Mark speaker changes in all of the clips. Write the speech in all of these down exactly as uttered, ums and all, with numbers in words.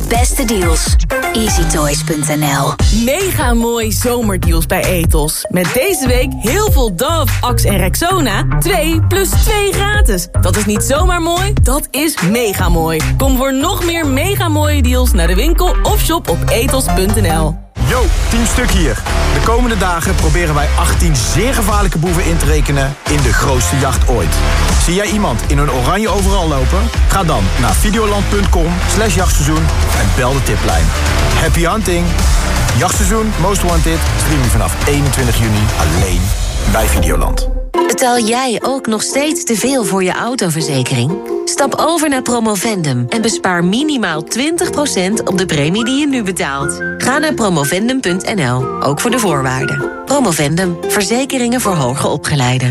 Speaker 1: beste deals. easytoys punt n l.
Speaker 2: Mega mooi zomerdeals bij Ethos. Met deze week heel veel Dove, Axe en Rexona. twee plus twee gratis. Dat is niet zomaar mooi, dat is mega mooi. Kom voor nog meer mega mooie deals naar de winkel of shop op ethos punt n l.
Speaker 3: Yo, Team Stuk hier. De komende dagen proberen wij achttien zeer gevaarlijke boeven in te rekenen in de grootste jacht ooit. Zie jij iemand in een oranje overal lopen? Ga dan naar videoland punt com slash jachtseizoen en bel de tiplijn. Happy hunting! Jachtseizoen Most Wanted streaming vanaf eenentwintig juni alleen bij Videoland.
Speaker 4: Betaal jij ook nog steeds te veel voor je autoverzekering? Stap over naar Promovendum en bespaar minimaal twintig procent op de premie die je nu betaalt. Ga naar promovendum punt n l, ook voor de voorwaarden. Promovendum, verzekeringen voor hoger opgeleiden.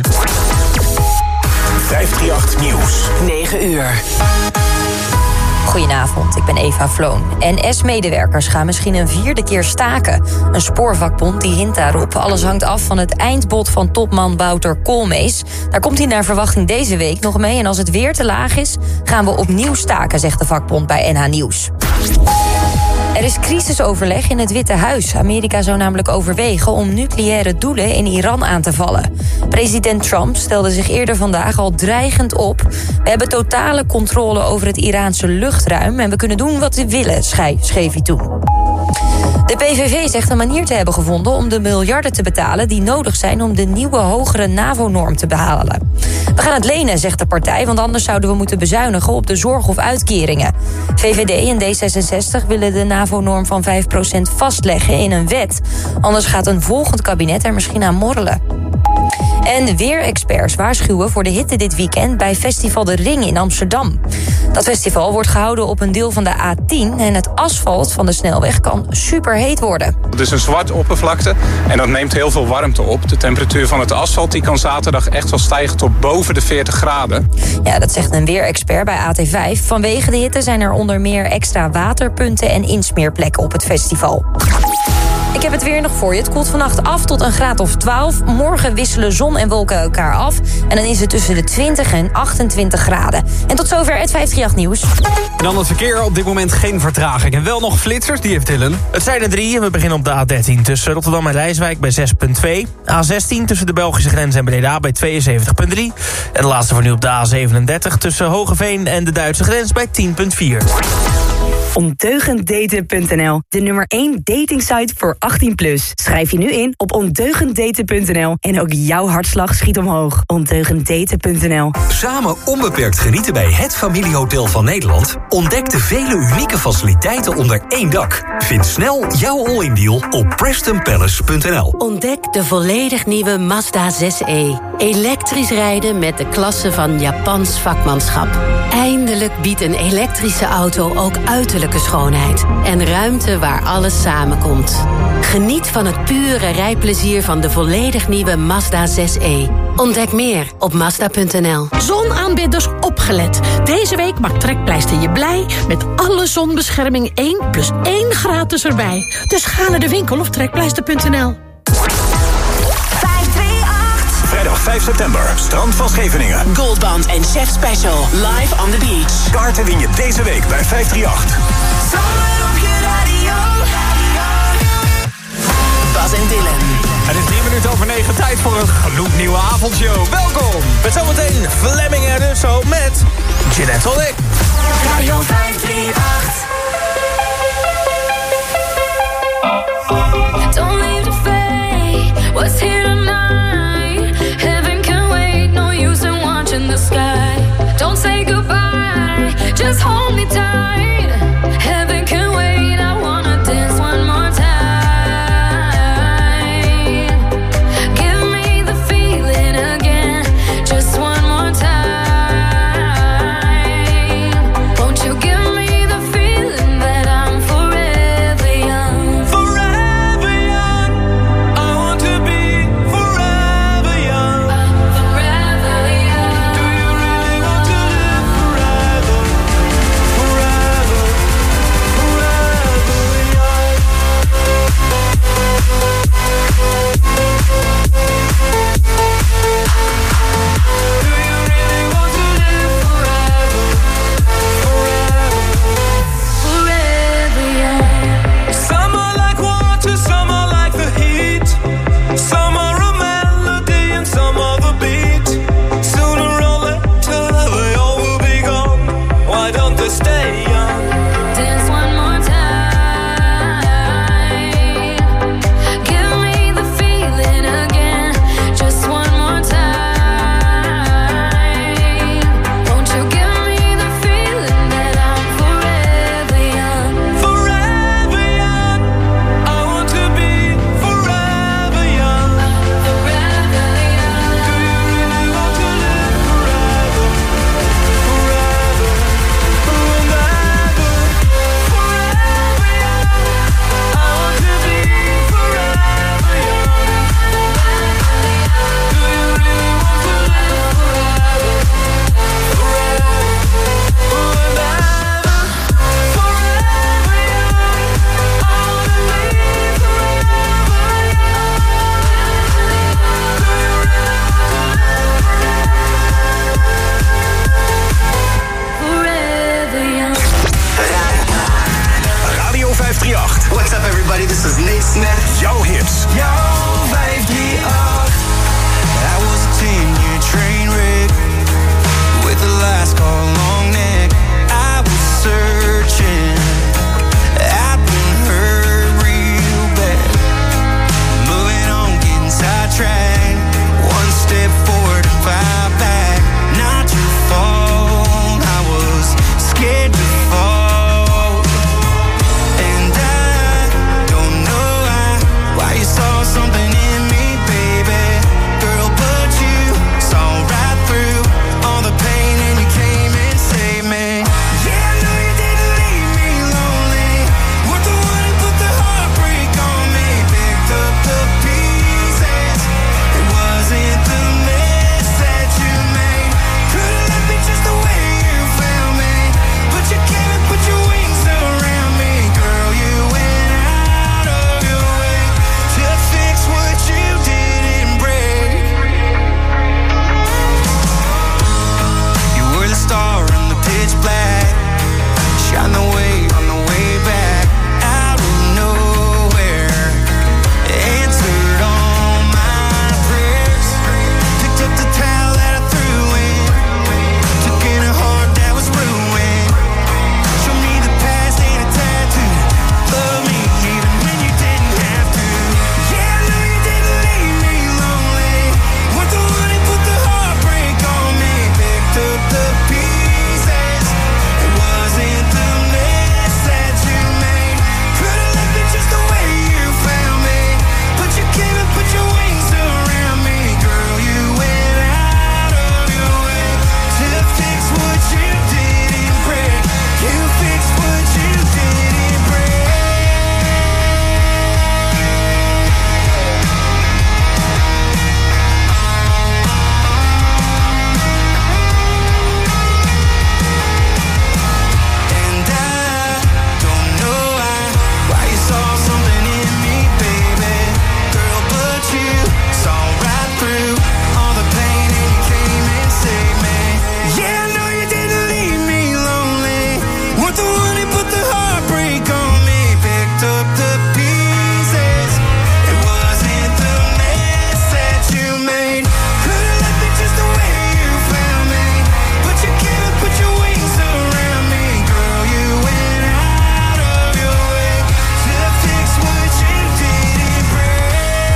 Speaker 5: vijfhonderdachttien Nieuws.
Speaker 2: negen uur.
Speaker 6: Goedenavond, ik ben Eva Vloon. N S-medewerkers gaan misschien een vierde keer staken. Een spoorvakbond die hint daarop. Alles hangt af van het eindbod van topman Wouter Koolmees. Daar komt hij naar verwachting deze week nog mee. En als het weer te laag is, gaan we opnieuw staken, zegt de vakbond bij N H Nieuws. Er is crisisoverleg in het Witte Huis. Amerika zou namelijk overwegen om nucleaire doelen in Iran aan te vallen. President Trump stelde zich eerder vandaag al dreigend op. We hebben totale controle over het Iraanse luchtruim en we kunnen doen wat we willen, schreef hij toen. De P V V zegt een manier te hebben gevonden om de miljarden te betalen die nodig zijn om de nieuwe hogere NAVO-norm te behalen. We gaan het lenen, zegt de partij, want anders zouden we moeten bezuinigen op de zorg of uitkeringen. V V D en D zesenzestig willen de NAVO-norm van vijf procent vastleggen in een wet. Anders gaat een volgend kabinet er misschien aan morrelen. En weerexperts waarschuwen voor de hitte dit weekend bij Festival de Ring in Amsterdam. Dat festival wordt gehouden op een deel van de A tien en het asfalt van de snelweg kan superheet worden.
Speaker 7: Het is een zwarte oppervlakte en dat neemt heel veel warmte op. De temperatuur van het asfalt die kan zaterdag echt wel stijgen tot boven de veertig graden.
Speaker 6: Ja, dat zegt een weerexpert bij A T vijf. Vanwege de hitte zijn er onder meer extra waterpunten en insmeerplekken op het festival. Ik heb het weer nog voor je. Het koelt vannacht af tot een graad of twaalf. Morgen wisselen zon en wolken elkaar af. En dan is het tussen de twintig en achtentwintig graden. En tot zover het vijfhonderdachttien Nieuws.
Speaker 8: En dan het verkeer. Op dit moment geen vertraging. En wel nog flitsers, die heeft Dylan.
Speaker 9: Het zijn er drie en we beginnen op de A dertien tussen Rotterdam en Rijswijk bij zes komma twee. A zestien tussen de Belgische grens en Breda bij tweeënzeventig komma drie. En de laatste voor nu op de A zevenendertig tussen Hogeveen en de Duitse grens bij tien komma vier.
Speaker 10: ondeugend daten punt n l, de nummer één datingsite voor achttien plus. Schrijf je nu in op ondeugend daten punt n l en ook jouw hartslag schiet omhoog. ondeugend daten punt n l.
Speaker 5: Samen onbeperkt genieten bij het familiehotel van Nederland. Ontdek de vele unieke faciliteiten onder één dak. Vind snel jouw all-in deal op preston palace punt n l.
Speaker 11: Ontdek de volledig nieuwe Mazda zes e. Elektrisch rijden met de klasse van Japans vakmanschap. Eindelijk biedt een elektrische auto ook uiterlijke schoonheid en ruimte waar alles samenkomt. Geniet van het pure rijplezier van de volledig nieuwe Mazda zes e. Ontdek meer op mazda punt n l.
Speaker 12: Zonaanbidders opgelet. Deze week maakt Trekpleister je blij met alle zonbescherming één plus één gratis erbij. Dus ga naar de winkel of trekpleister punt n l.
Speaker 5: Vrijdag vijf september, strand van Scheveningen.
Speaker 13: Goldband en Chef Special, live on the beach.
Speaker 5: Kaarten win je deze week bij vijfhonderdachttien.
Speaker 13: Zomer op je radio. Bas en Dylan.
Speaker 8: Het is drie minuten over negen, tijd voor een gloednieuwe avondshow. Welkom!
Speaker 9: Met zometeen Fleming er dus zo met Jeanette Tonic.
Speaker 13: Radio vijfhonderdachttien.
Speaker 14: Don't leave the fate, what's here tonight? Heaven can wait, no use in watching the sky. Don't say goodbye, just hold me tight. Heaven can wait, I wanna dance one more time. Give me the feeling again, just one more time. Won't you give me the feeling?
Speaker 15: vijf drie acht.
Speaker 16: What's up everybody, this is Nate Smith.
Speaker 15: Jouw hits.
Speaker 16: Jouw vijf drie acht.
Speaker 17: I was a ten-year train wreck with the last call long neck. I was searching, I've been hurt real bad. Moving on, getting sidetracked. One step forward and five back. Not your fault, I was scared to fall. And I don't know why, why you saw something in me, baby. Girl, but you saw right through all the pain and you came and saved me. Yeah, I know you didn't leave me lonely. Weren't the one who put the heartbreak on me. Picked up the pieces. It wasn't the mess that you made. Could've left me just the way you found me. But you came and put your wings around me. Girl, you went out of your way to fix what you didn't break. You were the star in the pitch black. Shine the way on the way back. Out of nowhere, answered all my prayers. Picked up the towel that I threw in. Took in a heart that was ruined. Show me the past ain't a tattoo. Love me even when you didn't have to. Yeah, I know you didn't leave me lonely. Weren't the one who put the heartbreak on me. Picked up the pieces. It wasn't the mess that you made. Could've left me just the way you found me. But you came and put your wings around me. Girl, you went out of your way to fix what you didn't break. You fixed what you didn't break. And I don't know why, why you saw something in me, baby. Girl, but you saw right through all the pain and you came and saved me. Yeah, I know you didn't leave me lonely. Weren't the one who put the heartbreak on me. Picked up the pieces. It wasn't the mess that you made. Could've left me just the way you found me. But you came and put your wings around me. Girl, you went out of your way to fix what you didn't break.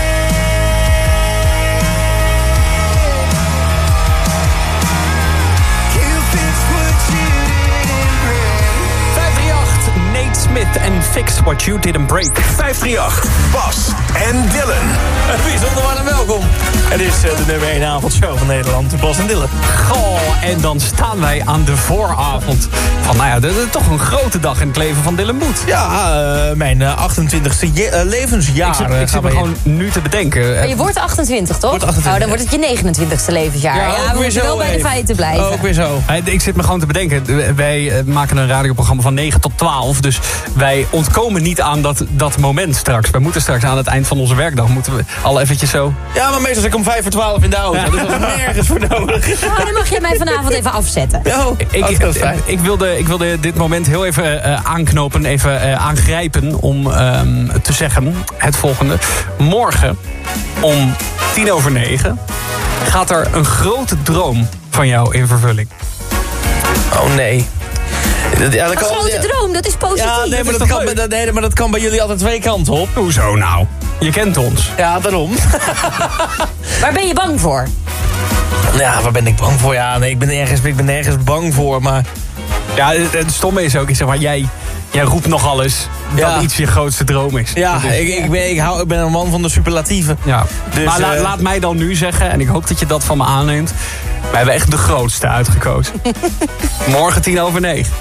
Speaker 17: You fixed what you didn't break.
Speaker 8: vijf drie acht, Nate Smith en Fix What You Didn't Break.
Speaker 15: vijf drie acht. Bas en Dylan.
Speaker 9: Bijzonder warm welkom. Het is uh, de nummer één avondshow van Nederland, Bas en Dylan.
Speaker 8: Goh, en dan staan wij aan de vooravond van, nou ja, de, de, toch een grote dag in het leven van Dylan Boet.
Speaker 9: Ja, uh, mijn uh, achtentwintigste je, uh, levensjaar.
Speaker 8: Ik zit,
Speaker 9: uh,
Speaker 8: ik zit
Speaker 9: gaan
Speaker 8: me
Speaker 9: we
Speaker 8: gewoon nu te bedenken.
Speaker 6: Maar je wordt achtentwintig, toch?
Speaker 9: Wordt achtentwintig,
Speaker 6: oh, dan wordt het je negenentwintigste levensjaar.
Speaker 9: Ja,
Speaker 6: Ja,
Speaker 9: ook
Speaker 6: we
Speaker 9: weer
Speaker 6: moeten
Speaker 9: zo
Speaker 6: wel bij de
Speaker 9: even.
Speaker 6: feiten blijven.
Speaker 9: Ook weer zo.
Speaker 8: Hey, Ik zit me gewoon te bedenken. Wij uh, maken een radioprogramma van negen tot twaalf. Dus wij ontkomen niet aan dat, dat moment straks. Wij moeten straks aan het eind van onze werkdag moeten we al eventjes zo...
Speaker 9: Ja, maar meestal zit ik om vijf voor twaalf in de auto. Ja. Dus dat is nergens voor nodig.
Speaker 6: Nou, dan mag je mij vanavond even afzetten.
Speaker 9: Oh,
Speaker 8: ik, ik, ik, ik, wilde, ik wilde dit moment heel even uh, aanknopen, even uh, aangrijpen om uh, te zeggen het volgende. Morgen om tien over negen gaat er een grote droom van jou in vervulling.
Speaker 9: Oh nee. Ja,
Speaker 6: Een grote
Speaker 9: ja.
Speaker 6: droom, dat is positief.
Speaker 9: Ja, nee maar, dat kan, bij- nee, maar dat kan bij jullie altijd twee kanten op.
Speaker 8: Hoezo nou? Je kent ons.
Speaker 9: Ja, daarom.
Speaker 6: Waar ben je bang voor?
Speaker 9: Ja, waar ben ik bang voor? Ja, nee, ik ben ergens, ik ben nergens bang voor, maar...
Speaker 8: Ja, het, het stomme is ook, ik zeg maar, jij, jij roept nogal eens dat
Speaker 9: Ja.
Speaker 8: iets je grootste droom is.
Speaker 9: Ja,
Speaker 8: Dus-
Speaker 9: ik, ik, ben, ik, hou, ik ben een man van de superlatieven.
Speaker 8: Ja.
Speaker 9: Dus,
Speaker 8: maar la-
Speaker 9: eh,
Speaker 8: laat mij dan nu zeggen, en ik hoop dat je dat van me aanneemt. Wij hebben echt de grootste uitgekozen. Morgen tien over negen.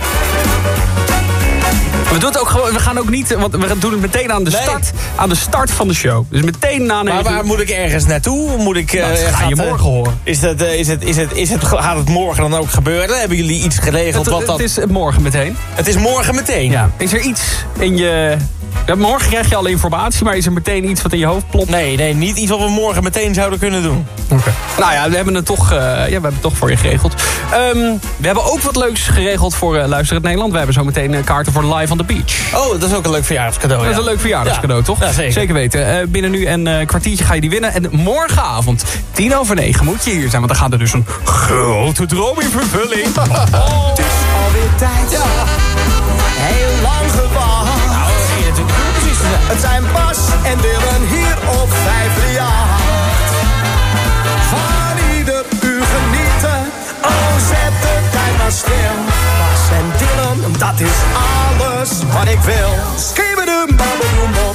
Speaker 8: We, doen het ook gewoon, we gaan ook niet, want we doen het meteen aan de,
Speaker 9: Nee.
Speaker 8: start, aan de start van de show. Dus meteen na negen.
Speaker 9: Maar waar moet ik ergens naartoe? Moet ik,
Speaker 8: Nou,
Speaker 9: eh,
Speaker 8: dat ga je
Speaker 9: gaat, eh,
Speaker 8: morgen horen.
Speaker 9: Is dat, eh, is het, is het, is het, gaat het morgen dan ook gebeuren? Hebben jullie iets geregeld?
Speaker 8: Het,
Speaker 9: wat dat...
Speaker 8: het is morgen meteen.
Speaker 9: Het is morgen meteen?
Speaker 8: Ja. Is er iets in je Ja, morgen krijg je alle informatie, maar is er meteen iets wat in je hoofd plopt?
Speaker 9: Nee, nee, niet iets wat we morgen meteen zouden kunnen doen.
Speaker 8: Oké. Okay. Nou ja, we hebben het toch, uh, ja, we hebben het toch voor je geregeld. Um, we hebben ook wat leuks geregeld voor uh, Luisterend Nederland. We hebben zo meteen uh, kaarten voor Live on the Beach.
Speaker 9: Oh, dat is ook een leuk verjaardagscadeau.
Speaker 8: Dat
Speaker 9: ja.
Speaker 8: is een leuk verjaardagscadeau,
Speaker 9: ja.
Speaker 8: toch?
Speaker 9: Ja, zeker.
Speaker 8: Zeker weten. Uh, binnen nu een uh, kwartiertje ga je die winnen. En morgenavond, tien over negen, moet je hier zijn. Want dan gaat er dus een grote droom in vervulling. Oh.
Speaker 16: Het is alweer tijd. Ja. Heel lang gewacht.
Speaker 9: Nou, dat ging natuurlijk precies te zijn.
Speaker 16: Het zijn Bas en Dylan hier op vijf drie acht. Van ieder uur genieten. Oh, zet de tijd maar stil. Bas en Dylan, dat is alles wat ik wil. Skibbedoem, babbedoem op.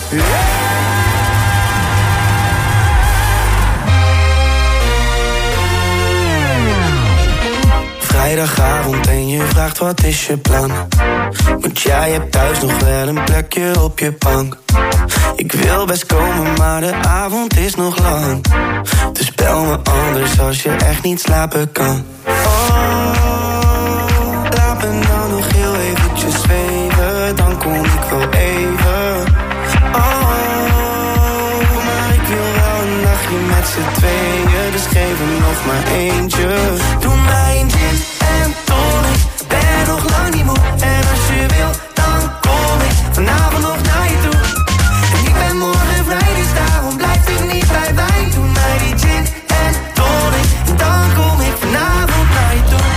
Speaker 17: Vrijdagavond en je vraagt wat is je plan? Want jij hebt thuis nog wel een plekje op je bank. Ik wil best komen, maar de avond is nog lang. Dus bel me anders als je echt niet slapen kan. Oh, laat me nou nog heel eventjes zweven, dan kom ik wel even. Oh, maar ik wil wel een nachtje met z'n tweeën, dus geef hem nog maar eentje. Doe mij een gin en tonic, ben nog lang niet moe. En als je wil, dan kom ik vanavond nog naar je toe. En ik ben morgen vrij, dus daarom blijf ik niet bij wijn. Doe mij die gin en tonic, en dan kom ik vanavond naar je toe.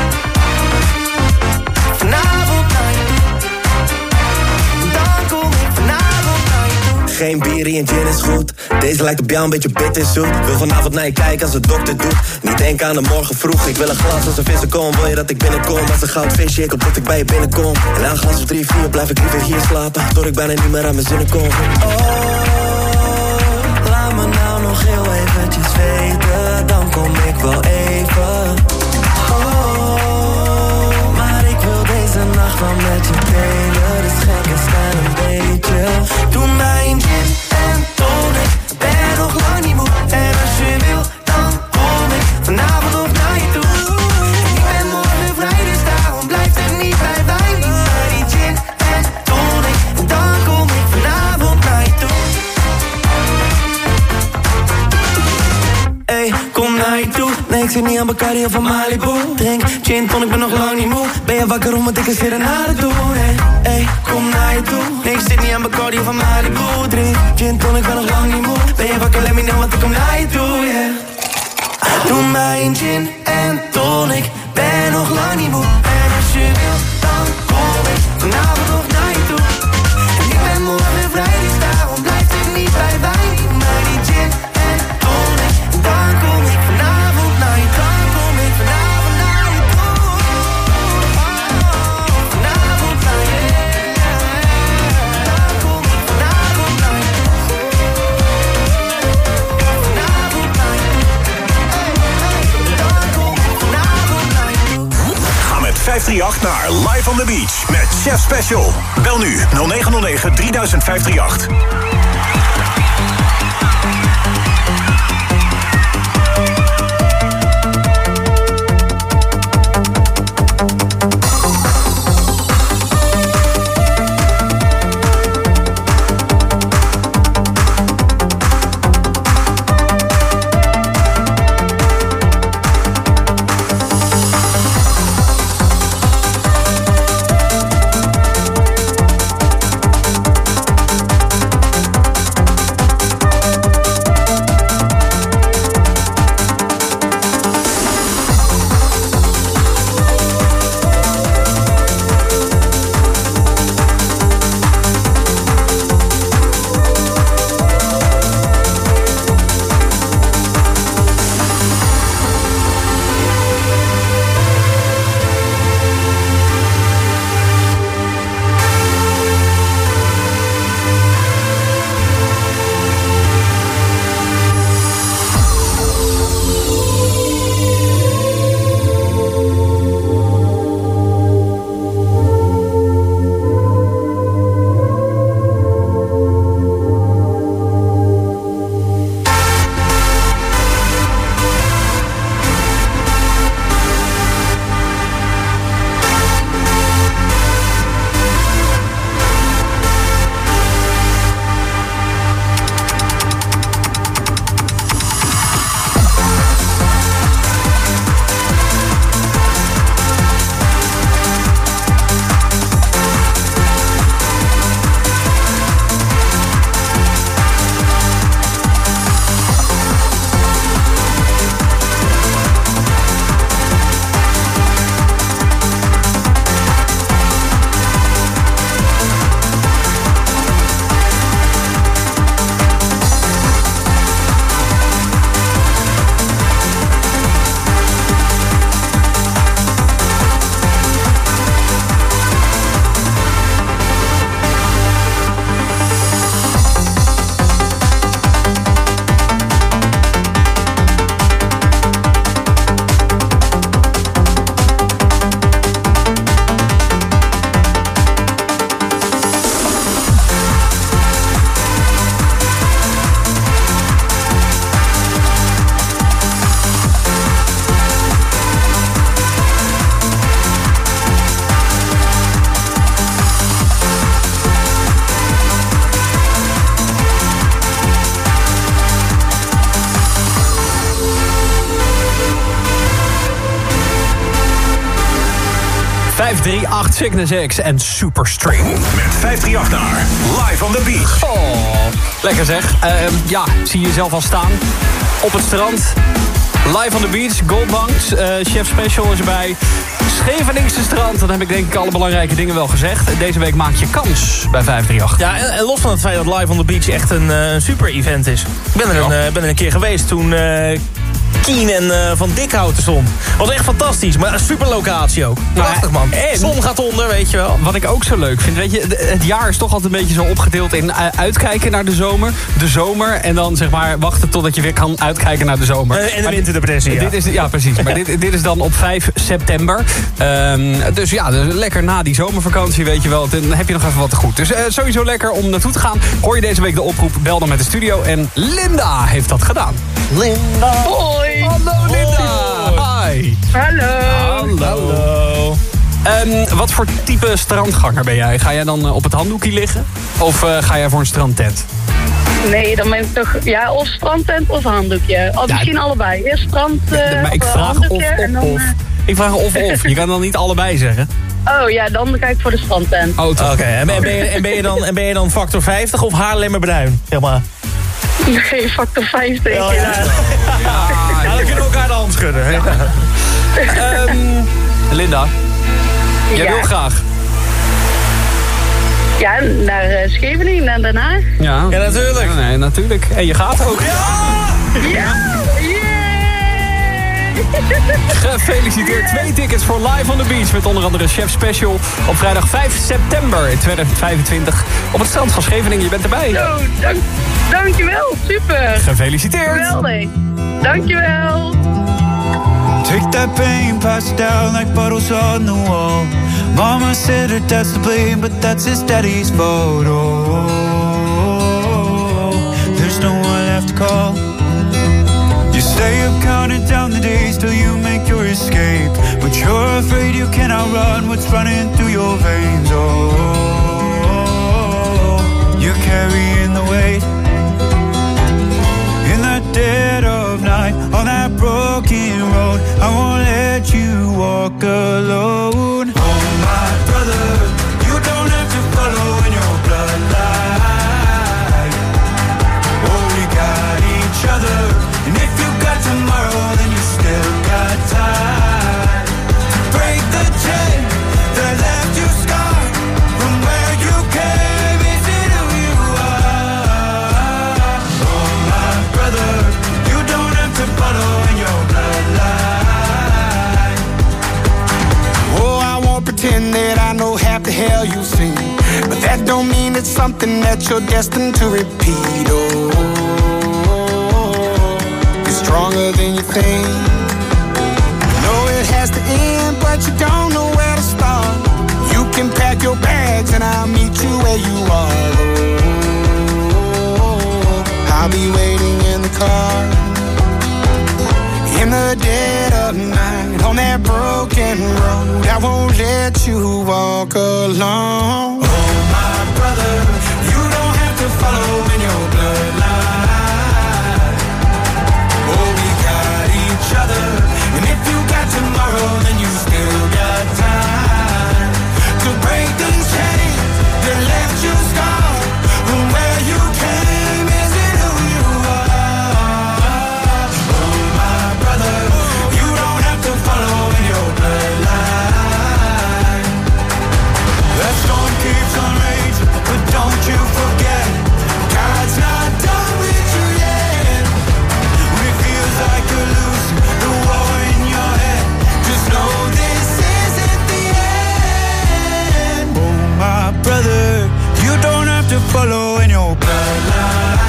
Speaker 17: Vanavond naar je toe. En dan kom ik vanavond naar je toe.
Speaker 18: Geen bier en gin is goed. Deze lijkt op jou een beetje bitterzoet. Wil vanavond naar je kijken als de dokter doet. Niet denken aan de morgen vroeg. Ik wil een glas als een vissen kom. Wil je dat ik binnenkom als een goudvisje? Ik hoop dat ik bij je binnenkom. En na een glas of drie, vier blijf ik liever hier slapen. Tot ik bijna niet meer aan mijn zinnen kom.
Speaker 17: Oh, laat me nou nog heel eventjes weten. Dan kom ik wel even. Oh, maar ik wil deze nacht wel met je delen. Dus gek is wel een beetje. Doe mij een gin en tonic. Ben nog lang niet moe. En als je wil, dan kom ik vanavond nog naar je toe. Ik ben morgen vrij, dus daarom blijf er niet bij wijn. Doe mij die gin en tonic. En dan kom ik vanavond naar je toe. Ey, kom naar je toe. Nee, ik zit niet aan Bacardi of van Malibu. Drink gin tonic, ben nog lang niet moe. Ben je wakker om wat ik eens weer naar de toe. Hey, ey, kom naar je toe. Nee, ik zit niet aan Bacardi of van Malibu. Drink gin tonic, ben nog lang niet moe. Ben je wakker, let me know, want ik kom naar je toe, yeah. Doe mij een gin en tonic. Ben nog lang niet moe. En als je wil, dan kom ik vanavond nog naar je toe. En ik ben morgen vrij, dus daarom blijf ik niet bij wijn. Doe mij die gin en tonic. En dan kom ik vanavond naar je toe. Dan kom ik vanavond naar je toe. Vanavond naar je toe. Dan kom ik vanavond naar je toe. Vanavond naar je toe. Dan kom ik vanavond naar je toe.
Speaker 15: Ga met vijf drie acht naar Live on the Beach met Chef Special. Bel nu nul negen nul negen drie duizend vijf drie acht.
Speaker 8: vijf drie acht Cygnus X en Superstring.
Speaker 15: Met vijf drie acht naar Live on the Beach.
Speaker 8: Oh, lekker zeg. Uh, ja, zie je jezelf al staan. Op het strand. Live on the Beach, Goldbanks, uh, Chef Special is erbij. Scheveningse strand, dan heb ik denk ik alle belangrijke dingen wel gezegd. Deze week maak je kans bij vijf drie acht.
Speaker 9: Ja, en, en los van het feit dat Live on the Beach echt een uh, super event is. Ik ben er, een, uh, ben er een keer geweest toen uh, Kien en uh, Van Dikhouten stond. Was echt fantastisch, maar een super locatie ook. Prachtig man. En zon gaat onder, weet je wel.
Speaker 8: Wat ik ook zo leuk vind, weet je, het jaar is toch altijd een beetje zo opgedeeld in uitkijken naar de zomer. De zomer en dan zeg maar wachten totdat je weer kan uitkijken naar de zomer.
Speaker 9: Uh, en de winterdepressie, ja.
Speaker 8: Dit is, ja, precies. Maar dit, dit is dan op vijf september. Um, dus ja, dus lekker na die zomervakantie, weet je wel. Dan heb je nog even wat te goed. Dus uh, sowieso lekker om naartoe te gaan. Hoor je deze week de oproep, bel dan met de studio. En Linda heeft dat gedaan.
Speaker 9: Linda.
Speaker 19: Hoi.
Speaker 8: Hallo Linda. Hi.
Speaker 19: Hallo.
Speaker 8: Hallo. Um, wat voor type strandganger ben jij? Ga jij dan uh, op het handdoekje liggen? Of uh, ga jij voor een strandtent?
Speaker 19: Nee, dan ben ik toch... Ja, of strandtent of handdoekje. Of
Speaker 8: ja,
Speaker 19: misschien allebei. Eerst strand uh,
Speaker 8: maar ik
Speaker 19: of
Speaker 8: vraag
Speaker 19: handdoekje
Speaker 8: of, of,
Speaker 19: en dan...
Speaker 8: of. Ik vraag of of. Je kan dan niet allebei zeggen.
Speaker 19: Oh ja, dan ga ik voor de strandtent.
Speaker 8: Oh,
Speaker 9: Oké, okay. en, ben je, en, ben je dan, en ben je dan factor vijftig of Haarlemmerbruin? Zeg maar.
Speaker 19: Nee, factor vijftig.
Speaker 9: Ja, ja. Ja. Ja, dan kunnen we elkaar de hand schudden. Ja.
Speaker 8: um, Linda, jij ja. wil graag.
Speaker 19: Ja, naar uh, Scheveningen, naar Den Haag.
Speaker 8: Ja,
Speaker 9: ja natuurlijk.
Speaker 8: Ja, nee, natuurlijk. En je gaat ook.
Speaker 19: Ja! Ja!
Speaker 8: Gefeliciteerd. Twee tickets voor Live on the Beach. Met onder andere Chef Special op vrijdag vijf september tweeduizend vijfentwintig. Op het strand van Scheveningen. Je bent erbij.
Speaker 19: Zo, dank, dankjewel. Super.
Speaker 8: Gefeliciteerd.
Speaker 19: Geweldig. Dankjewel.
Speaker 17: Take that pain, pass it down like bottles on the wall. Mama said her dad's to blame, but that's his daddy's photo. There's no one left to call. You stay up counting down the days till you make your escape, but you're afraid you cannot run what's running through your veins. Oh, you're carrying the weight in the dead of night on that broken road. I won't let you walk alone. Oh my brother, you don't have to follow in your bloodline. Oh, we got each other. And if you got tomorrow, then you still got time to break the chain that left you scarred from where you came. Is it who you are? Oh, my brother, you don't have to follow in your bloodline.
Speaker 16: Oh, I won't pretend that I know half the hell you've seen, but that don't mean it's something that you're destined to repeat. Oh, stronger than you think. You know it has to end, but you don't know where to start. You can pack your bags and I'll meet you where you are. Oh, I'll be waiting in the car in the dead of night on that broken road. I won't let you walk alone.
Speaker 17: Oh, my brother, you don't have to follow in your bloodline. And if you got tomorrow, then you still got time to break the chain that left you scarred from where you came. Is it who you are? Oh, my brother, you don't have to follow in your bloodline. That storm keeps on raging, but don't you forget, God's not done with you yet. When it feels like you're losing the war in your head, just know this isn't the end. Oh, my brother, you don't have to follow in your bloodline.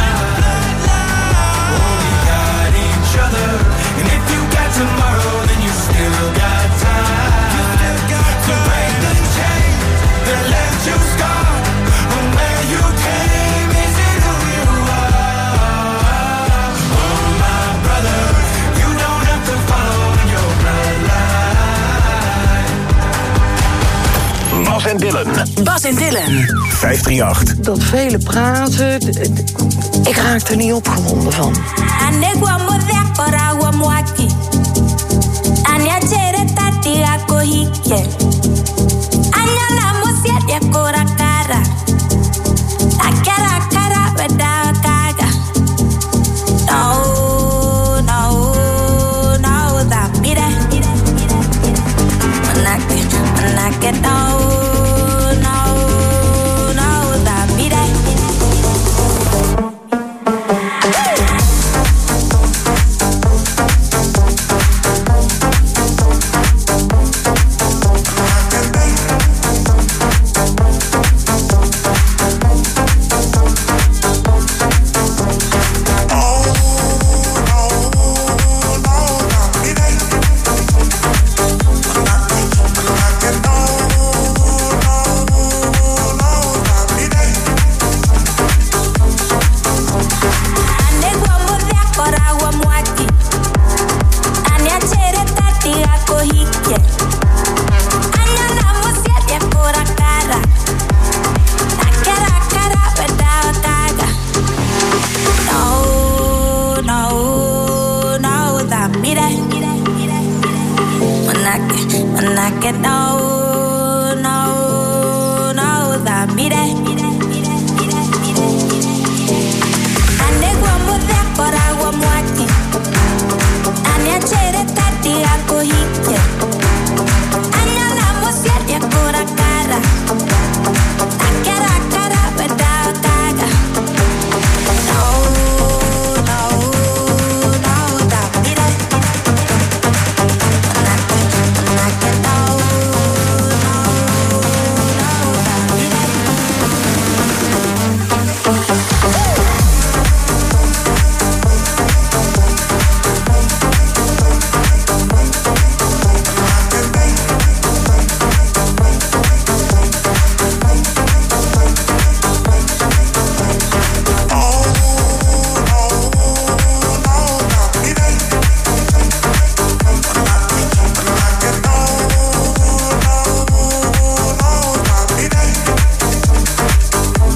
Speaker 17: Oh, we got each other, and if you got tomorrow, then you still got time to break the chain that left you scarred from where you came. Is it who you are? Oh, my brother, you don't have to follow in your bloodline.
Speaker 15: Bas en Dylan.
Speaker 1: Bas en Dylan.
Speaker 15: vijf drie acht.
Speaker 20: Dat vele praten, ik raak er niet opgewonden van.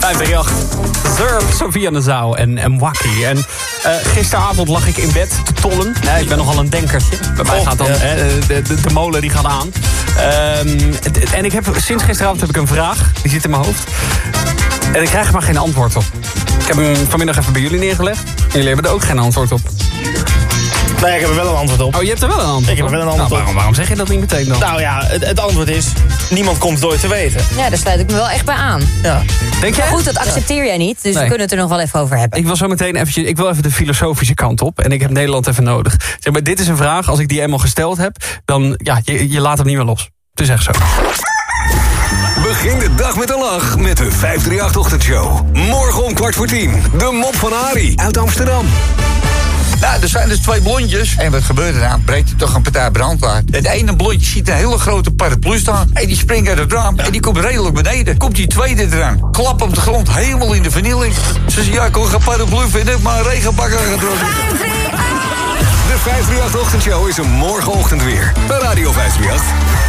Speaker 8: vijf drie acht. Zurp, Sofia Nassau en, en Wakkie. En uh, gisteravond lag ik in bed te tollen. Ja, ik ben nogal een denkertje. Bij mij gaat dan uh, de, de, de molen die gaat aan. Um, en ik heb, sinds gisteravond heb ik een vraag. Die zit in mijn hoofd. En ik krijg er maar geen antwoord op. Ik heb hem vanmiddag even bij jullie neergelegd. En jullie hebben er ook geen antwoord op.
Speaker 9: Nee, ik heb er wel een antwoord op.
Speaker 8: Oh, je hebt er wel een antwoord op?
Speaker 9: Ik heb er wel een antwoord
Speaker 8: nou, waarom,
Speaker 9: op.
Speaker 8: waarom zeg je dat niet meteen dan?
Speaker 9: Nou ja, het, het antwoord is... niemand komt het ooit te weten.
Speaker 6: Ja, daar sluit ik me wel echt bij aan.
Speaker 9: Ja.
Speaker 8: Denk jij?
Speaker 6: Maar goed, dat accepteer ja. jij niet. Dus
Speaker 8: nee.
Speaker 6: we kunnen het er nog wel even over hebben.
Speaker 8: Ik wil zo meteen eventjes, ik wil even de filosofische kant op. En ik heb Nederland even nodig. Zeg maar, dit is een vraag, als ik die eenmaal gesteld heb... dan, ja, je, je laat hem niet meer los. Het is echt zo.
Speaker 5: Begin de dag met een lach met de vijf drie acht-ochtendshow. Morgen om kwart voor tien. De mop van Arie uit Amsterdam.
Speaker 21: Nou, er zijn dus twee blondjes. En wat gebeurt er dan? Breekt er toch een partij brandwaard. Het ene blondje ziet een hele grote paraplu staan. En die springt uit het raam. En die komt redelijk beneden. Komt die tweede eraan. Klap op de grond. Helemaal in de vernieling. Ze zegt, ja, ik kon geen paraplu vinden. Maar een regenbak aangetrokken.
Speaker 5: De vijf drie acht-ochtendshow is er morgenochtend weer. Bij Radio vijf drie acht.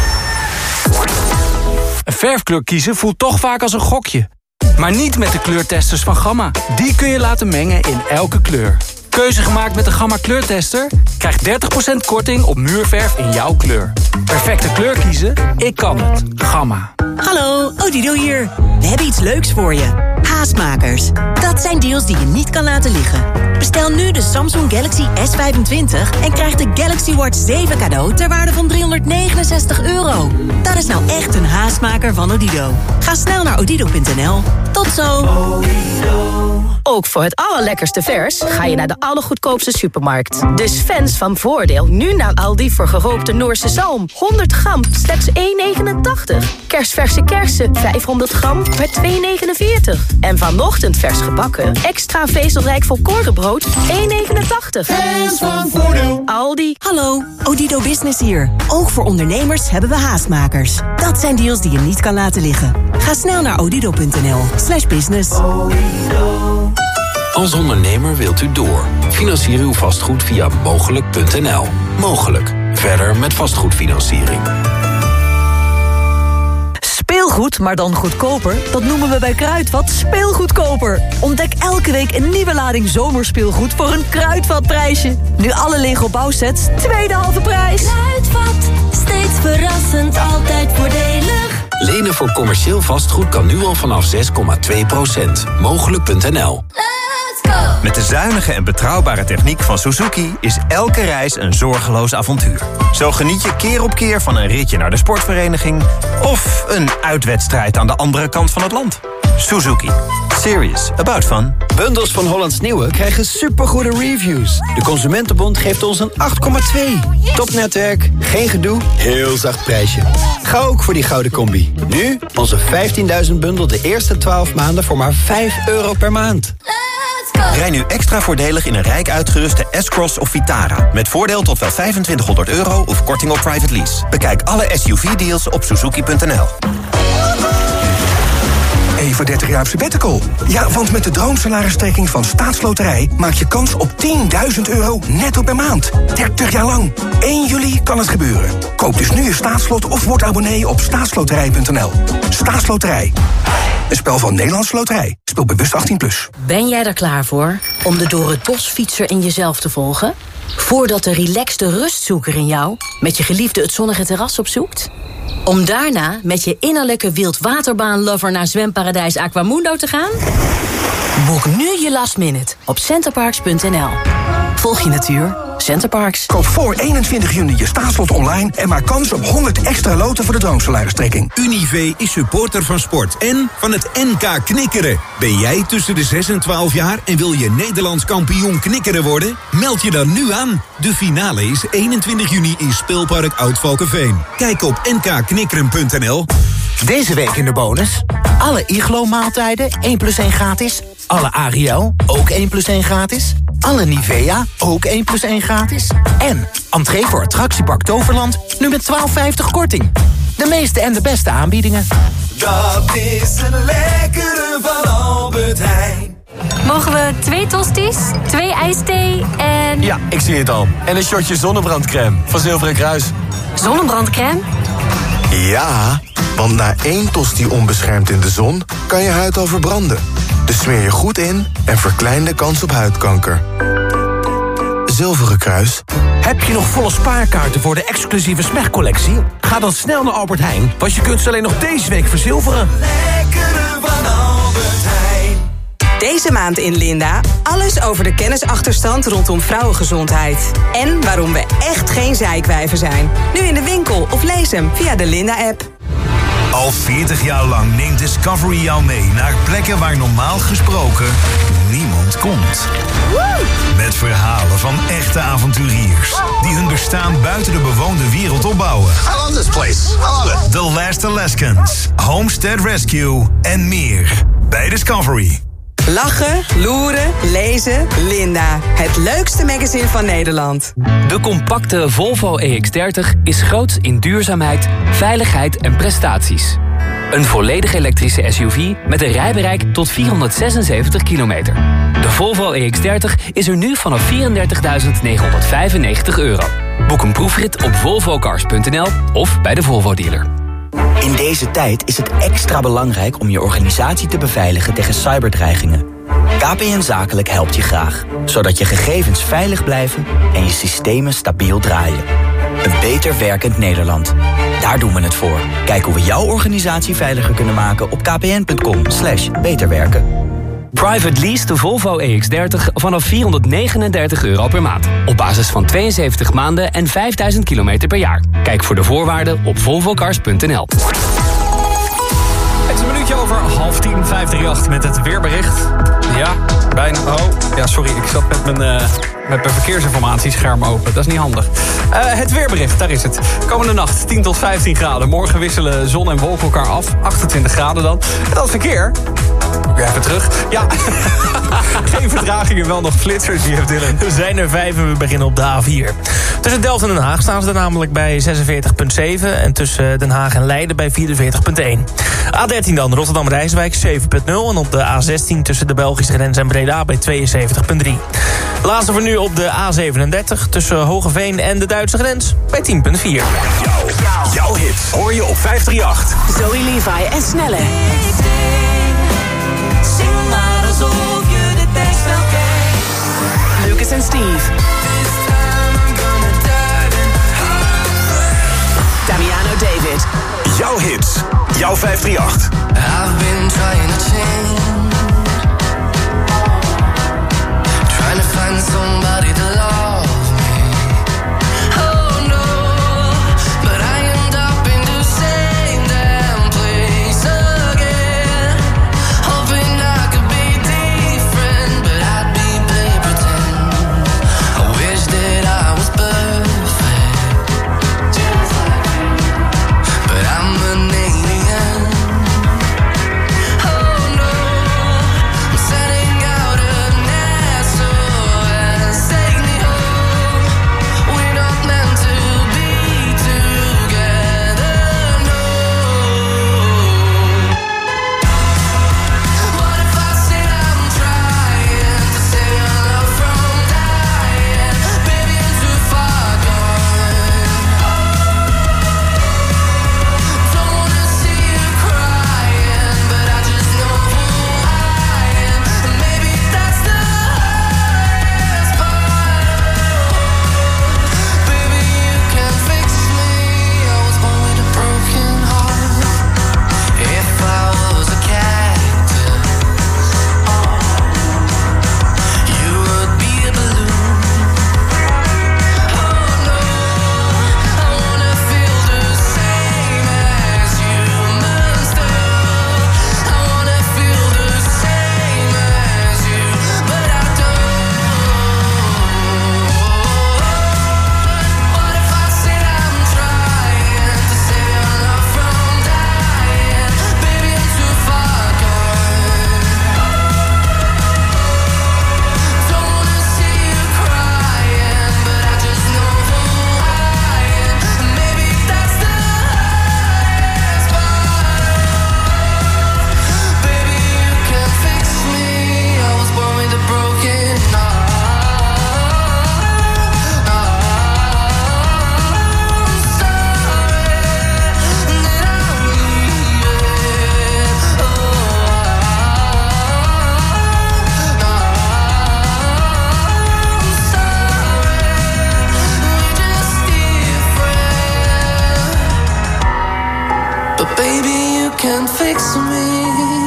Speaker 22: Een verfkleur kiezen voelt toch vaak als een gokje. Maar niet met de kleurtesters van Gamma. Die kun je laten mengen in elke kleur. Keuze gemaakt met de Gamma kleurtester? Krijg dertig procent korting op muurverf in jouw kleur. Perfecte kleur kiezen? Ik kan het. Gamma.
Speaker 23: Hallo, Odido hier. We hebben iets leuks voor je. Haastmakers. Dat zijn deals die je niet kan laten liggen. Bestel nu de Samsung Galaxy S vijfentwintig... en krijg de Galaxy Watch zeven cadeau ter waarde van driehonderdnegenenzestig euro. Dat is nou echt een haastmaker van Odido. Ga snel naar odido punt n l. Tot zo.
Speaker 24: Ook voor het allerlekkerste vers ga je naar de allergoedkoopste supermarkt. Dus fans van Voordeel nu naar Aldi voor gerookte Noorse zalm. honderd gram, slechts één negenentachtig. Kersverse kersen, vijfhonderd gram, maar twee negenenveertig. En vanochtend vers gebakken, extra vezelrijk volkorenbrood, één negenentachtig.
Speaker 23: Fans van Voordeel.
Speaker 24: Aldi.
Speaker 23: Hallo, Odido Business hier. Ook voor ondernemers hebben we haastmakers. Dat zijn deals die je niet kan laten liggen. Ga snel naar odido punt n l slash business.
Speaker 25: Als ondernemer wilt u door. Financier uw vastgoed via mogelijk punt n l. Mogelijk. Verder met vastgoedfinanciering.
Speaker 26: Speelgoed, maar dan goedkoper? Dat noemen we bij Kruidvat speelgoedkoper. Ontdek elke week een nieuwe lading zomerspeelgoed voor een Kruidvatprijsje. Nu alle Lego bouwsets, tweede halve prijs.
Speaker 13: Kruidvat, steeds verrassend, altijd voordelig.
Speaker 25: Lenen voor commercieel vastgoed kan nu al vanaf zes komma twee procent. mogelijk punt n l.
Speaker 27: Met de zuinige en betrouwbare techniek van Suzuki is elke reis een zorgeloos avontuur. Zo geniet je keer op keer van een ritje naar de sportvereniging of een uitwedstrijd aan de andere kant van het land. Suzuki. Serious about fun.
Speaker 28: Bundels van Hollands Nieuwe krijgen supergoede reviews. De Consumentenbond geeft ons een acht komma twee. Topnetwerk, geen gedoe, heel zacht prijsje. Ga ook voor die gouden combi. Nu onze vijftienduizend bundel de eerste twaalf maanden voor maar vijf euro per maand.
Speaker 27: Rij nu extra voordelig in een rijk uitgeruste S-Cross of Vitara. Met voordeel tot wel vijfentwintighonderd euro of korting op private lease. Bekijk alle S U V-deals op suzuki punt n l.
Speaker 29: Even dertig jaar op sabbatical. Ja, want met de droomsalaristrekking van Staatsloterij maak je kans op tienduizend euro netto per maand. dertig jaar lang. één juli kan het gebeuren. Koop dus nu je staatslot of word abonnee op staatsloterij punt n l. Staatsloterij. Een spel van Nederlandse Loterij. Speel bewust achttien plus.
Speaker 24: Ben jij er klaar voor om de door het bos fietser in jezelf te volgen? Voordat de relaxte rustzoeker in jou met je geliefde het zonnige terras opzoekt? Om daarna met je innerlijke wildwaterbaan-lover naar zwemparadijs Aquamundo te gaan? Boek nu je last minute op centerparks punt n l. Volg je natuur. Centerparks.
Speaker 29: Koop voor eenentwintig juni je staatslot online en maak kans op honderd extra loten voor de droomsalaristrekking.
Speaker 30: Unive is supporter van sport en van het N K Knikkeren. Ben jij tussen de zes en twaalf jaar en wil je Nederlands kampioen knikkeren worden? Meld je dan nu aan. De finale is eenentwintig juni in Speelpark Oud-Valkenveen. Kijk op n k knikkeren punt n l.
Speaker 31: Deze week in de bonus. Alle Iglo-maaltijden één plus één gratis. Alle Ariel, ook één plus één gratis. Alle Nivea, ook één plus één gratis. En entree voor attractiepark Toverland, nu met twaalf vijftig korting. De meeste en de beste aanbiedingen.
Speaker 13: Dat is het lekkere van Albert Heijn.
Speaker 32: Mogen we twee tosties, twee ijsthee en...
Speaker 33: Ja, ik zie het al. En een shotje zonnebrandcrème van Zilveren Kruis.
Speaker 32: Zonnebrandcrème?
Speaker 34: Ja, want na één tosti onbeschermd in de zon
Speaker 1: kan je huid al verbranden. Dus smeer je goed in en verklein de kans op huidkanker. Zilveren Kruis.
Speaker 2: Heb je nog volle spaarkaarten voor de exclusieve Smeg-collectie? Ga dan snel naar Albert Heijn, want je kunt ze alleen nog deze week verzilveren.
Speaker 13: Lekkere van Albert Heijn.
Speaker 3: Deze maand in Linda, alles over de kennisachterstand rondom vrouwengezondheid. En waarom we echt geen zeikwijven zijn. Nu in de winkel of lees hem via de Linda-app.
Speaker 4: Al veertig jaar lang neemt Discovery jou mee naar plekken waar normaal gesproken niemand komt. Met verhalen van echte avonturiers die hun bestaan buiten de bewoonde wereld opbouwen.
Speaker 7: I love this place. I love it.
Speaker 4: The Last Alaskans, Homestead Rescue en meer bij Discovery.
Speaker 3: Lachen, loeren, lezen, Linda. Het leukste magazine van Nederland.
Speaker 22: De compacte Volvo E X dertig is groots in duurzaamheid, veiligheid en prestaties. Een volledig elektrische S U V met een rijbereik tot vierhonderdzesenzeventig kilometer. De Volvo E X dertig is er nu vanaf vierendertigduizend negenhonderdvijfennegentig euro. Boek een proefrit op volvo cars punt n l of bij de Volvo dealer.
Speaker 10: In deze tijd is het extra belangrijk om je organisatie te beveiligen tegen cyberdreigingen. K P N Zakelijk helpt je graag, zodat je gegevens veilig blijven en je systemen stabiel draaien. Een beter werkend Nederland. Daar doen we het voor. Kijk hoe we jouw organisatie veiliger kunnen maken op kpn punt com slash beterwerken.
Speaker 22: Private lease de Volvo E X dertig vanaf vierhonderdnegenendertig euro per maand. Op basis van tweeënzeventig maanden en vijfduizend kilometer per jaar. Kijk voor de voorwaarden op volvo cars punt n l.
Speaker 8: Het is een minuutje over half tien, vijf drie acht met het weerbericht. Ja, bijna. Oh, ja, sorry, ik zat met mijn, uh, met mijn verkeersinformatiescherm open. Dat is niet handig. Uh, het weerbericht, daar is het. Komende nacht tien tot vijftien graden. Morgen wisselen zon en wolken elkaar af. achtentwintig graden dan. En dat verkeer... Weer even terug. Ja, geen vertragingen, wel nog flitsers, die heeft Dylan.
Speaker 9: Er zijn er vijf en we beginnen op de A vier. Tussen Delft en Den Haag staan ze er namelijk bij zesenveertig komma zeven... en tussen Den Haag en Leiden bij vierenveertig komma één. A dertien dan, Rotterdam-Rijswijk zeven komma nul... en op de A zestien tussen de Belgische grens en Breda bij tweeënzeventig komma drie. Laatste voor nu op de A zevenendertig tussen Hogeveen en de Duitse grens bij tien komma vier.
Speaker 15: Jouw, jouw hit hoor je op vijf drie acht.
Speaker 23: Zoe Levi en Snelle.
Speaker 13: Zing maar alsof je de tekst wel kent.
Speaker 23: Lucas en Steve. Damiano David.
Speaker 15: Jouw hits, jouw vijf drie acht.
Speaker 13: I've been trying to change. Trying to find somebody to love me. Oh no, but I end up in the same damn place again. Hoping I could be different, but I'd be play pretend. I wish that I was perfect, but I'm an alien. Oh no. can't fix me.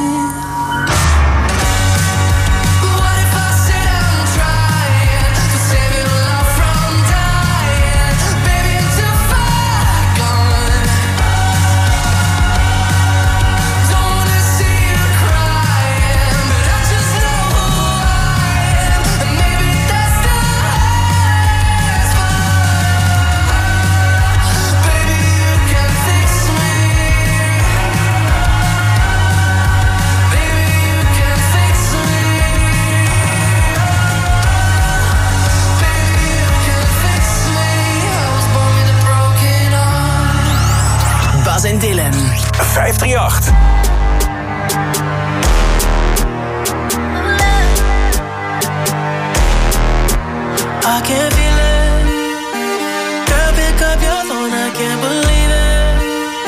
Speaker 3: En Dylan.
Speaker 15: vijf drie acht.
Speaker 13: I can feel it. Girl, pick up your phone, I can't believe it.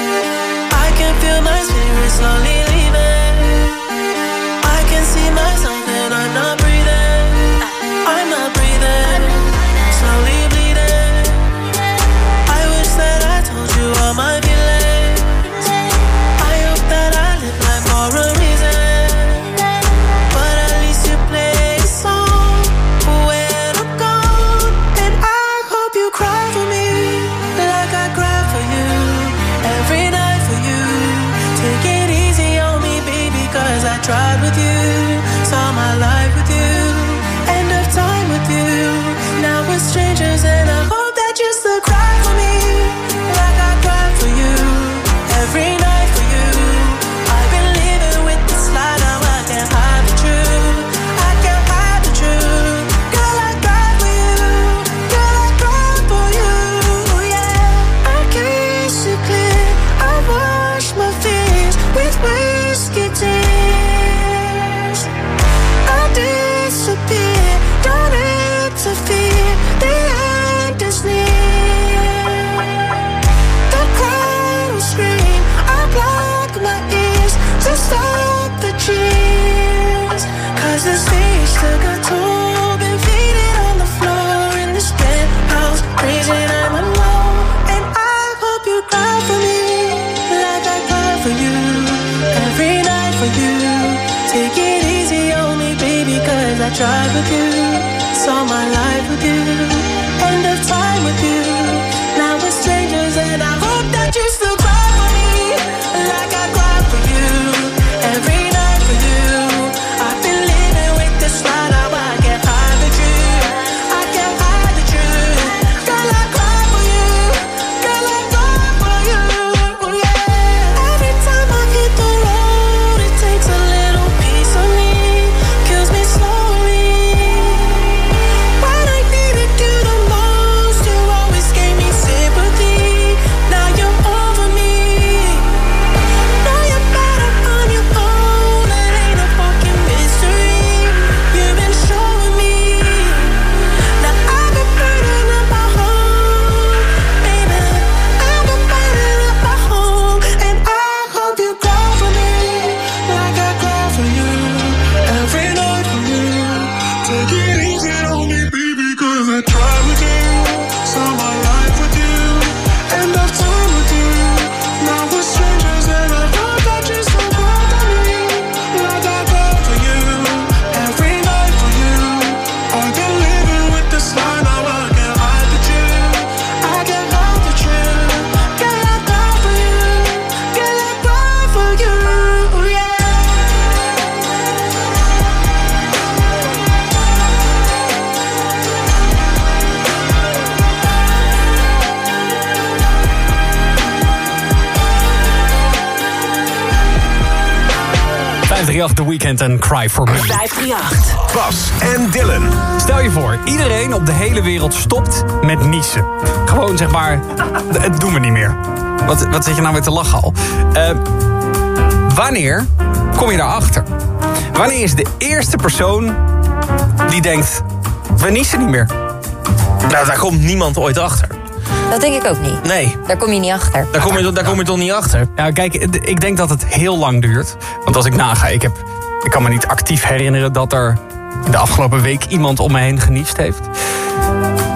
Speaker 13: I can feel my spirit slowly leaving. I can see myself and I'm not breathing. I'm not breathing. Slowly bleeding. I wish that I told you all my feelings. I hope that I live life for a reason. But at least you play a song when I'm gone. And I hope you cry for me like I cry for you. Every night for you. Take it easy on me, baby, cause I tried with you. Saw my life with you. End of time with you. Now we're strangers and I hope that you still cry for me like I cried for you. Every night for you. I've been living with this lie, now I can't hide the truth. I can't hide the truth. Girl, I cried for you. Girl, I cried for you. Yeah, I kiss you clear. I wash my fears with whiskey tears. I disappear. Don't interfere. The end is near. The crowd will scream. I block my ears to stop the cheers. Cause the stage took a toll. Been faded on the floor in this penthouse. Crazy I'm alone. And I hope you cry for me like I cry for you. Every night for you. Take it easy on me, baby, cause I tried with you. Saw my life with you. End of time with you. Now we're strangers and I hope that you still cry for me like I cried for you. Every night for you. I've been living with this lie, now I can't hide the truth. I can't hide the truth. Girl, I cry for you. Girl, I cry for you. Yeah. Every time I hit the road, it takes a little piece of me. Kills me slowly. When I needed you the most, you always gave me sympathy. Now you're over me. Know you're better on your own. It ain't a fucking mystery. You've been showing me. Now I've been burning up my home, baby. I've been burning up my home, and I hope you cry for me like I cry for you. Every night for you. Take it easy on me, baby, cause I tried with you. Saw my life with you. End of time with you. Now we're strangers and I hope that you still cry for me like I cry for you. Every night for you. I've been living with this lie, now I can't hide the truth. I can't hide the truth. Girl, I cry for you. Girl, I cry for you. Yeah.
Speaker 8: vijf drie acht The Weeknd en Cry For Me.
Speaker 3: vijf drie acht.
Speaker 15: Bas en Dylan.
Speaker 8: Stel je voor, iedereen op de hele wereld stopt met niezen. Gewoon zeg maar, het doen we niet meer. Wat, wat zit je nou weer te lachen al? Uh, wanneer kom je daarachter? Wanneer is de eerste persoon die denkt, we niezen niet meer?
Speaker 9: Nou, daar komt niemand ooit achter.
Speaker 5: Dat denk ik ook niet.
Speaker 9: Nee.
Speaker 5: Daar kom je niet achter.
Speaker 9: Daar kom je, daar kom je toch niet achter?
Speaker 8: Ja, kijk, ik denk dat het heel lang duurt. Want als ik naga, ik, heb, ik kan me niet actief herinneren dat er de afgelopen week iemand om me heen geniest heeft.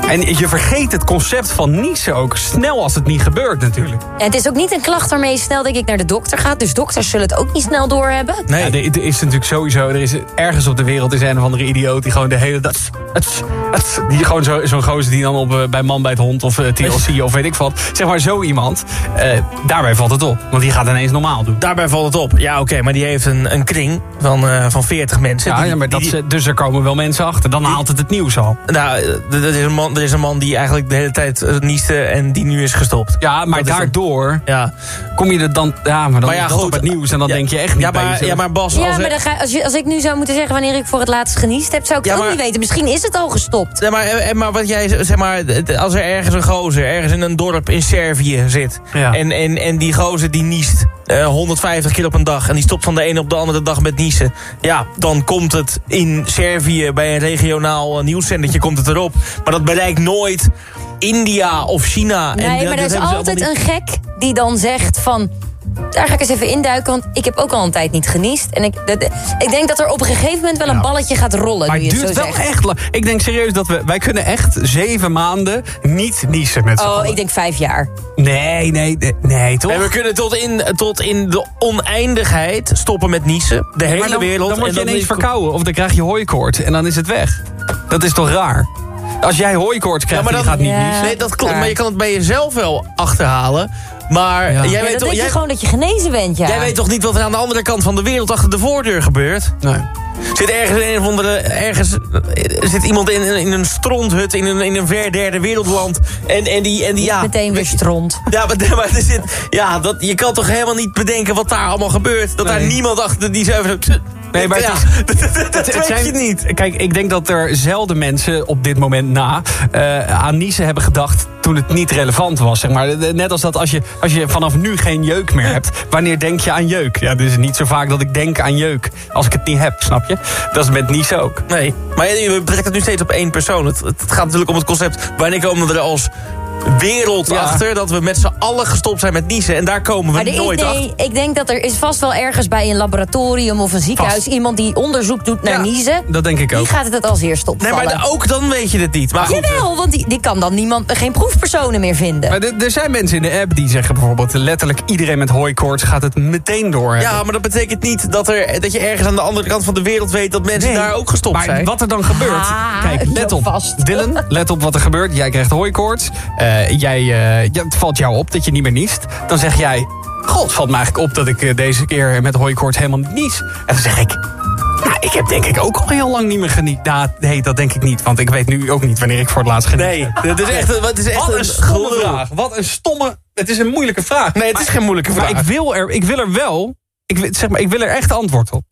Speaker 8: En je vergeet het concept van niezen ook snel als het niet gebeurt natuurlijk.
Speaker 24: En het is ook niet een klacht waarmee je snel denk ik naar de dokter gaat. Dus dokters zullen het ook niet snel doorhebben.
Speaker 8: Nee, ja, er, er is natuurlijk sowieso... Er is ergens op de wereld is een of andere idioot die gewoon de hele dag... Het, het, die gewoon zo, zo'n gozer die dan op, uh, bij Man bij het Hond of uh, T L C of weet ik wat. Zeg maar zo iemand. Uh, daarbij valt het op. Want die gaat ineens normaal doen.
Speaker 9: Daarbij valt het op. Ja, oké. Okay, maar die heeft een, een kring van, uh, van veertig mensen.
Speaker 8: Ja,
Speaker 9: die,
Speaker 8: ja maar dat,
Speaker 9: die,
Speaker 8: dus er komen wel mensen achter. Dan haalt het het nieuws al.
Speaker 9: Nou, er is een man, er is een man die eigenlijk de hele tijd nieste en die nu is gestopt.
Speaker 8: Ja, maar dat daardoor
Speaker 9: dan, ja.
Speaker 8: kom je er dan... Ja, maar dan
Speaker 9: maar ja,
Speaker 8: is dat
Speaker 9: goed,
Speaker 8: op het nieuws en dan
Speaker 9: ja,
Speaker 8: denk je echt niet
Speaker 9: ja, maar,
Speaker 8: bij jezelf.
Speaker 9: Ja, maar Bas...
Speaker 24: Ja,
Speaker 9: als,
Speaker 24: maar dan ga, als, je, als ik nu zou moeten zeggen wanneer ik voor het laatst geniest heb... zou ik het ja, ook maar, niet weten. Misschien is het al gestopt.
Speaker 9: Ja, maar, maar wat jij zeg maar... Als er ergens een gozer, ergens in een dorp in Servië zit... Ja. En, en, en die gozer die niest uh, honderdvijftig keer op een dag... en die stopt van de ene op de andere dag met niezen... ja, dan komt het in Servië bij een regionaal uh, nieuwszendertje komt het erop. Maar dat bereikt nooit India of China.
Speaker 24: Nee,
Speaker 9: en,
Speaker 24: maar er is altijd niet... een gek die dan zegt van... Daar ga ik eens even induiken, want ik heb ook al een tijd niet geniest. En ik, dat, ik denk dat er op een gegeven moment wel een balletje gaat rollen.
Speaker 8: Maar
Speaker 24: nu je
Speaker 8: het
Speaker 24: het
Speaker 8: duurt
Speaker 24: zo
Speaker 8: wel
Speaker 24: zegt.
Speaker 8: echt lang. Ik denk serieus dat we... Wij kunnen echt zeven maanden niet niezen met z'n
Speaker 24: Oh,
Speaker 8: allen.
Speaker 24: ik denk vijf jaar.
Speaker 8: Nee, nee, nee, nee toch?
Speaker 9: En we kunnen tot in, tot in de oneindigheid stoppen met niezen. De hele
Speaker 8: maar dan,
Speaker 9: wereld.
Speaker 8: Dan word je
Speaker 9: en dan
Speaker 8: ineens
Speaker 9: is...
Speaker 8: verkouden of dan krijg je hooikoorts en dan is het weg. Dat is toch raar? Als jij hooikoorts krijgt,
Speaker 9: ja,
Speaker 8: maar
Speaker 9: dan,
Speaker 8: je gaat niet
Speaker 24: ja,
Speaker 8: niezen.
Speaker 9: Nee, dat klopt. Maar je kan het bij jezelf wel achterhalen. Maar ja. jij
Speaker 24: Ja,
Speaker 9: weet
Speaker 24: dan
Speaker 9: toch...
Speaker 24: denk
Speaker 9: Jij,
Speaker 24: je gewoon dat je genezen bent, ja.
Speaker 9: jij weet toch niet wat er aan de andere kant van de wereld achter de voordeur gebeurt?
Speaker 8: Nee.
Speaker 9: Zit ergens in een of andere... Ergens zit iemand in, in een stronthut in een, in een ver derde wereldland. En, en die... En die ja,
Speaker 24: meteen weer stront.
Speaker 9: Ja, maar, maar er zit, ja dat, je kan toch helemaal niet bedenken wat daar allemaal gebeurt. Dat nee. daar niemand achter die zo...
Speaker 8: Nee, maar het,
Speaker 9: ja,
Speaker 8: is,
Speaker 9: dat, dat, dat
Speaker 8: het, het
Speaker 9: weet
Speaker 8: zijn,
Speaker 9: je niet.
Speaker 8: Kijk, ik denk dat er zelden mensen op dit moment na uh, aan niezen hebben gedacht toen het niet relevant was. Zeg maar. Net als dat als je, als je vanaf nu geen jeuk meer hebt, wanneer denk je aan jeuk? Ja, dus niet zo vaak dat ik denk aan jeuk als ik het niet heb, snap je? Dat is met niezen ook.
Speaker 9: Nee, maar we betrekken het nu steeds op één persoon. Het, het gaat natuurlijk om het concept, wanneer komen we er als wereld ja. achter dat we met z'n allen gestopt zijn met niezen. En daar komen we nooit
Speaker 24: is, nee,
Speaker 9: achter.
Speaker 24: Ik denk dat er is vast wel ergens bij een laboratorium of een ziekenhuis vast. Iemand die onderzoek doet naar ja, niezen.
Speaker 8: Dat denk ik ook.
Speaker 24: Die gaat het als eerst opvallen.
Speaker 9: Nee, maar ook dan weet je het niet. Maar
Speaker 24: Jawel, goed, want die, die kan dan niemand, geen proefpersonen meer vinden.
Speaker 8: Maar er zijn mensen in de app die zeggen bijvoorbeeld letterlijk iedereen met hooikoorts gaat het meteen door.
Speaker 9: Ja, maar dat betekent niet dat, er, dat je ergens aan de andere kant van de wereld weet dat mensen nee, daar ook gestopt
Speaker 8: maar
Speaker 9: zijn.
Speaker 8: Maar wat er dan gebeurt, ah, kijk, let op.
Speaker 24: Vast.
Speaker 8: Dylan, let op wat er gebeurt. Jij krijgt hooikoorts. Uh, jij... Uh, Ja, het valt jou op dat je niet meer niest. Dan zeg jij, god, het valt me eigenlijk op dat ik uh, deze keer met hooikoorts helemaal niet nies. En dan zeg ik, nou, ik heb denk ik ook al heel lang niet meer geniet. Nou, nee, dat denk ik niet, want ik weet nu ook niet wanneer ik voor het laatst geniet.
Speaker 9: Nee, het is echt, het is echt
Speaker 8: Wat
Speaker 9: een,
Speaker 8: een stomme
Speaker 9: gelul.
Speaker 8: vraag. Wat een stomme, het is een moeilijke vraag.
Speaker 9: Nee, het
Speaker 8: maar,
Speaker 9: is geen moeilijke vraag.
Speaker 8: Maar ik wil er, ik wil er wel, ik, zeg maar, ik wil er echt antwoord op.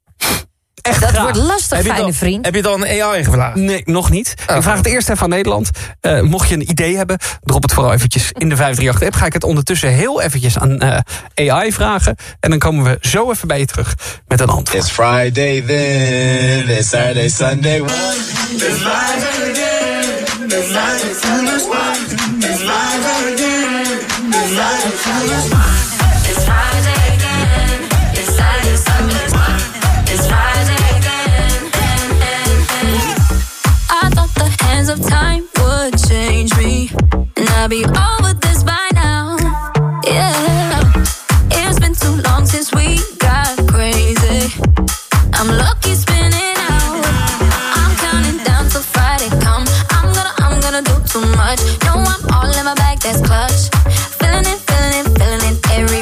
Speaker 8: Echt
Speaker 24: dat
Speaker 8: graag.
Speaker 24: wordt lastig, fijne
Speaker 9: dan,
Speaker 24: vriend.
Speaker 9: Heb je dan een A I gevraagd?
Speaker 8: Nee, nog niet. Oh. Ik vraag het eerst even aan Nederland. Uh, mocht je een idee hebben, drop het vooral eventjes in de vijf drie acht app. Ga ik het ondertussen heel eventjes aan uh, A I vragen. En dan komen we zo even bij je terug met een antwoord.
Speaker 6: It's Friday then, it's Saturday, Sunday. It's live again, it's live again, it's live again, it's live again. It's Friday again, it's Saturday, Sunday. It's Friday again.
Speaker 13: I thought the hands of time would change me, and I'd be over this by now. Yeah, it's been too long since we got crazy. I'm lucky spinning out. I'm counting down till Friday come. I'm gonna, I'm gonna do too much. No, I'm all in my bag, that's clutch. Feeling it, feeling it, feeling it every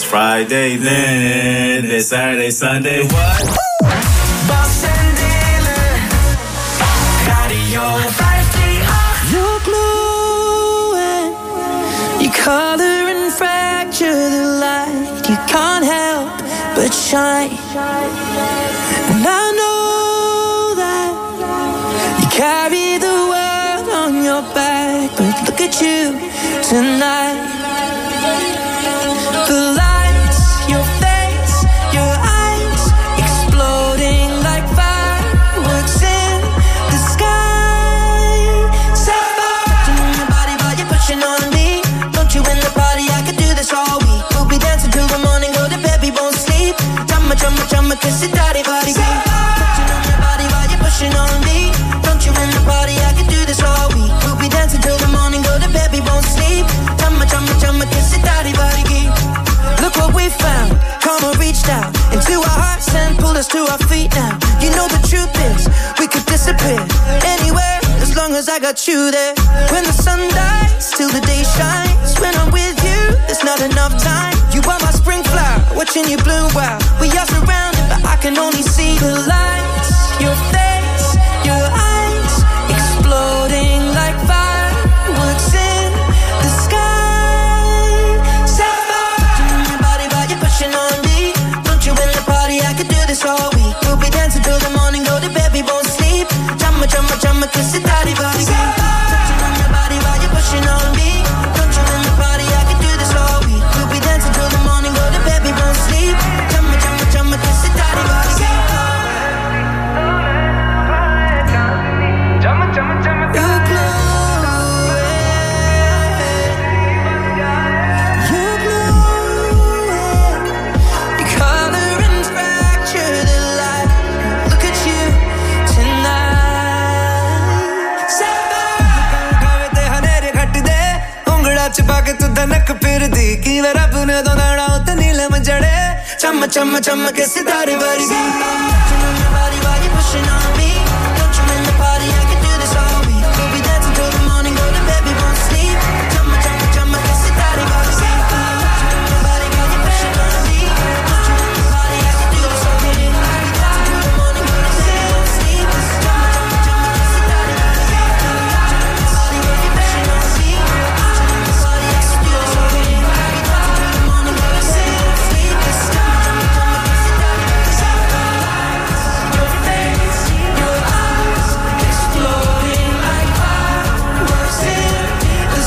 Speaker 6: Friday then, it's Saturday, Sunday, what?
Speaker 13: Bas en Dylan, Radio vijfhonderdachttien.
Speaker 11: You're glowing, you color and fracture the light. You can't help but shine. And I know that you carry the world on your back, but look at you tonight. The lights, your face, your eyes, exploding like fireworks in the sky. Sapphire, touching on your body while you're pushing on me. Don't you in the party? I could do this all week. We'll be dancing till the morning, go to bed, we won't sleep. Chumma, chumma, chumma, kiss it, daddy, body. Touching on your body while you're pushing on me. Don't you in the party? I could do this all week. We'll be dancing till the morning, go to bed, we won't sleep. Chumma, chumma, chumma, kiss it, daddy, body. Look what we found, karma reached out into our hearts and pulled us to our feet now. You know the truth is, we could disappear anywhere as long as I got you there. When the sun dies, till the day shines. When I'm with you, there's not enough time. You are my spring flower, watching you bloom wild. We are surrounded, but I can only see the lights. Your face, your eyes, exploding like fireworks in the sky. On me, don't you in the party? I could do this all week. We'll be dancing till the morning, go to bed, we won't sleep. Chumma, chumma, chumma, kiss it, daddy, body. Touching on your body while you're pushing on me. Don't you in the party? I could do this all week. We'll be dancing till the morning, go to bed, we won't sleep. Chumma, chumma, chumma, kiss it, daddy, body. Chumma, chumma, chumma, you're glowing. You're glowing. Color and fracture the light. Look at you tonight.
Speaker 12: खावे हनेरे घट दे उंगड़ा छिपा के तू धनक फिर दी कि वे रब ने दो नाड़ा उते नीले में जड़े चम चम चम के सितारे वर्गी
Speaker 11: Body while you're pushing on me. Don't you in the party? I can do this all week. We'll be dancing till the morning, go to bed, we won't sleep. Chumma, chumma, chumma, kiss it, daddy, body. Body while you're pushing on me. Don't you in the party? I can do this all week. We'll be dancing till the morning, go to bed, we won't sleep. Chumma, chumma, chumma, kiss it, daddy, body. Body while you're pushing on me. Don't you in the party? I can do this all week. We'll be dancing till the morning, go to bed, we won't sleep. Chumma, chumma, chumma, kiss it, daddy, body. Your face, your eyes, exploding like fireworks in the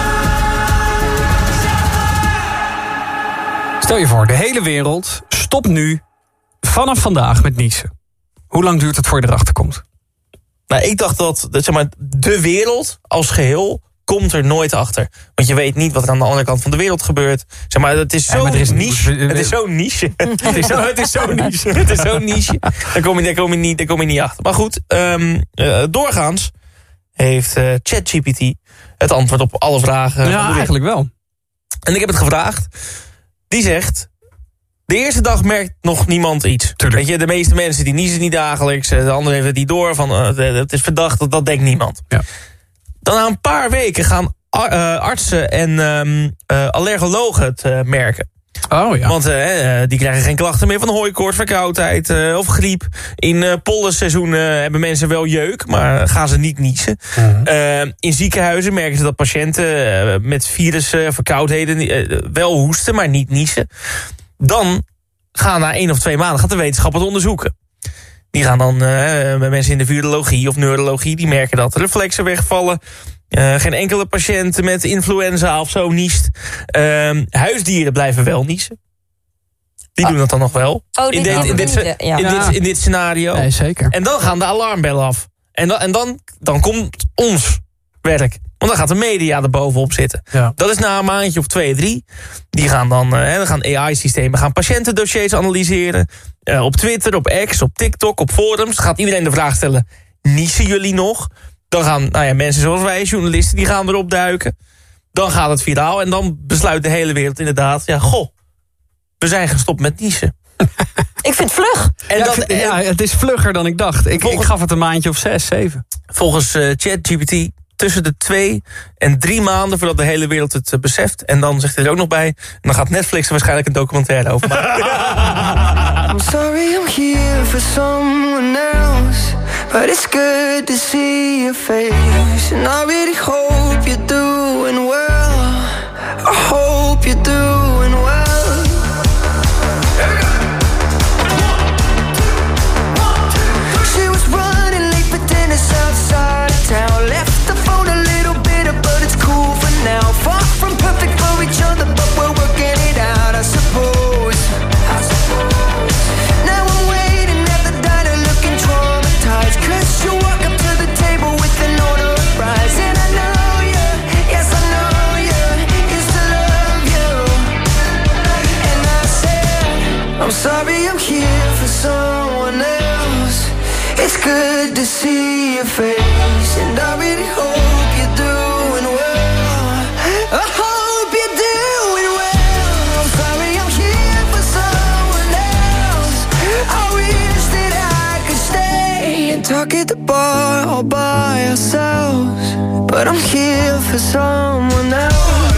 Speaker 11: sky.
Speaker 8: Stel je voor, de hele wereld stopt nu vanaf vandaag met niezen. Hoe lang duurt het voor je erachter komt?
Speaker 9: Nou, ik dacht dat, dat zeg maar, de wereld als geheel komt er nooit achter. Want je weet niet wat er aan de andere kant van de wereld gebeurt. Zeg maar, het is zo
Speaker 8: Ja, er is
Speaker 9: niche.
Speaker 8: niet-
Speaker 9: Het is zo niche. Het is zo, het is zo niche. Het is zo niche. Daar kom je, daar kom je, niet, daar kom je niet achter. Maar goed, um, uh, doorgaans heeft uh, ChatGPT het antwoord op alle vragen.
Speaker 8: Ja,
Speaker 9: van de wereld.
Speaker 8: eigenlijk wel.
Speaker 9: En ik heb het gevraagd. Die zegt, de eerste dag merkt nog niemand iets. Weet je, de meeste mensen die niezen niet dagelijks. De andere heeft het niet door. Van, uh, het is verdacht, dat, dat denkt niemand.
Speaker 8: Ja.
Speaker 9: Dan na een paar weken gaan uh, artsen en um, uh, allergologen het uh, merken.
Speaker 8: Oh ja.
Speaker 9: Want uh, die krijgen geen klachten meer van hooikoorts, verkoudheid uh, of griep. In uh, pollenseizoen uh, hebben mensen wel jeuk, maar gaan ze niet niezen. Uh-huh. Uh, in ziekenhuizen merken ze dat patiënten uh, met virus, uh, verkoudheden uh, wel hoesten, maar niet niezen. Dan gaan na één of twee maanden gaat de wetenschap het onderzoeken. Die gaan dan uh, bij mensen in de virologie of neurologie, die merken dat reflexen wegvallen. Uh, geen enkele patiënt met influenza of zo niest. Uh, huisdieren blijven wel niezen. Die ah. doen dat dan nog wel.
Speaker 5: Oh,
Speaker 9: in, dit, in, dit,
Speaker 5: niet, ja.
Speaker 9: in, dit, in dit scenario.
Speaker 8: Nee, zeker.
Speaker 9: En dan gaan de alarmbellen af. En dan, en dan, dan komt ons werk. Want dan gaat de media er bovenop zitten. Ja. Dat is na een maandje of twee, drie. Die gaan dan, uh, dan gaan A I-systemen gaan patiëntendossiers analyseren. Uh, op Twitter, op X, op TikTok, op forums. Dan gaat iedereen de vraag stellen, niezen jullie nog? Dan gaan nou ja, mensen zoals wij, journalisten, die gaan erop duiken. Dan gaat het viraal en dan besluit de hele wereld inderdaad, ja, goh, we zijn gestopt met niezen.
Speaker 5: Ik vind het vlug.
Speaker 8: En ja, dat, en, ja, het is vlugger dan ik dacht. Ik, volgens, ik gaf het een maandje of zes, zeven.
Speaker 9: Volgens uh, ChatGPT tussen de twee en drie maanden voordat de hele wereld het uh, beseft. En dan zegt hij er ook nog bij, en dan gaat Netflix er waarschijnlijk een documentaire over maken.
Speaker 11: I'm sorry I'm here for someone else, but it's good to see your face. And I really hope you're doing well. I hope you're doing well. She was running late for dinner outside of town. Left the phone a little bitter, but it's cool for now. Far from perfect for each other, but we're working it out, I suppose. I suppose. Now I'm waiting at the diner looking traumatized, 'cause you walk up to the table with an order of fries. And I know you, yes I know you, used to love you. And I said, I'm sorry I'm here for someone else. It's good to see your face, and I really hope you're doing well. I hope you're doing well. I'm sorry I'm here for someone else. I wish that I could stay and talk at the bar all by ourselves, but I'm here for someone else.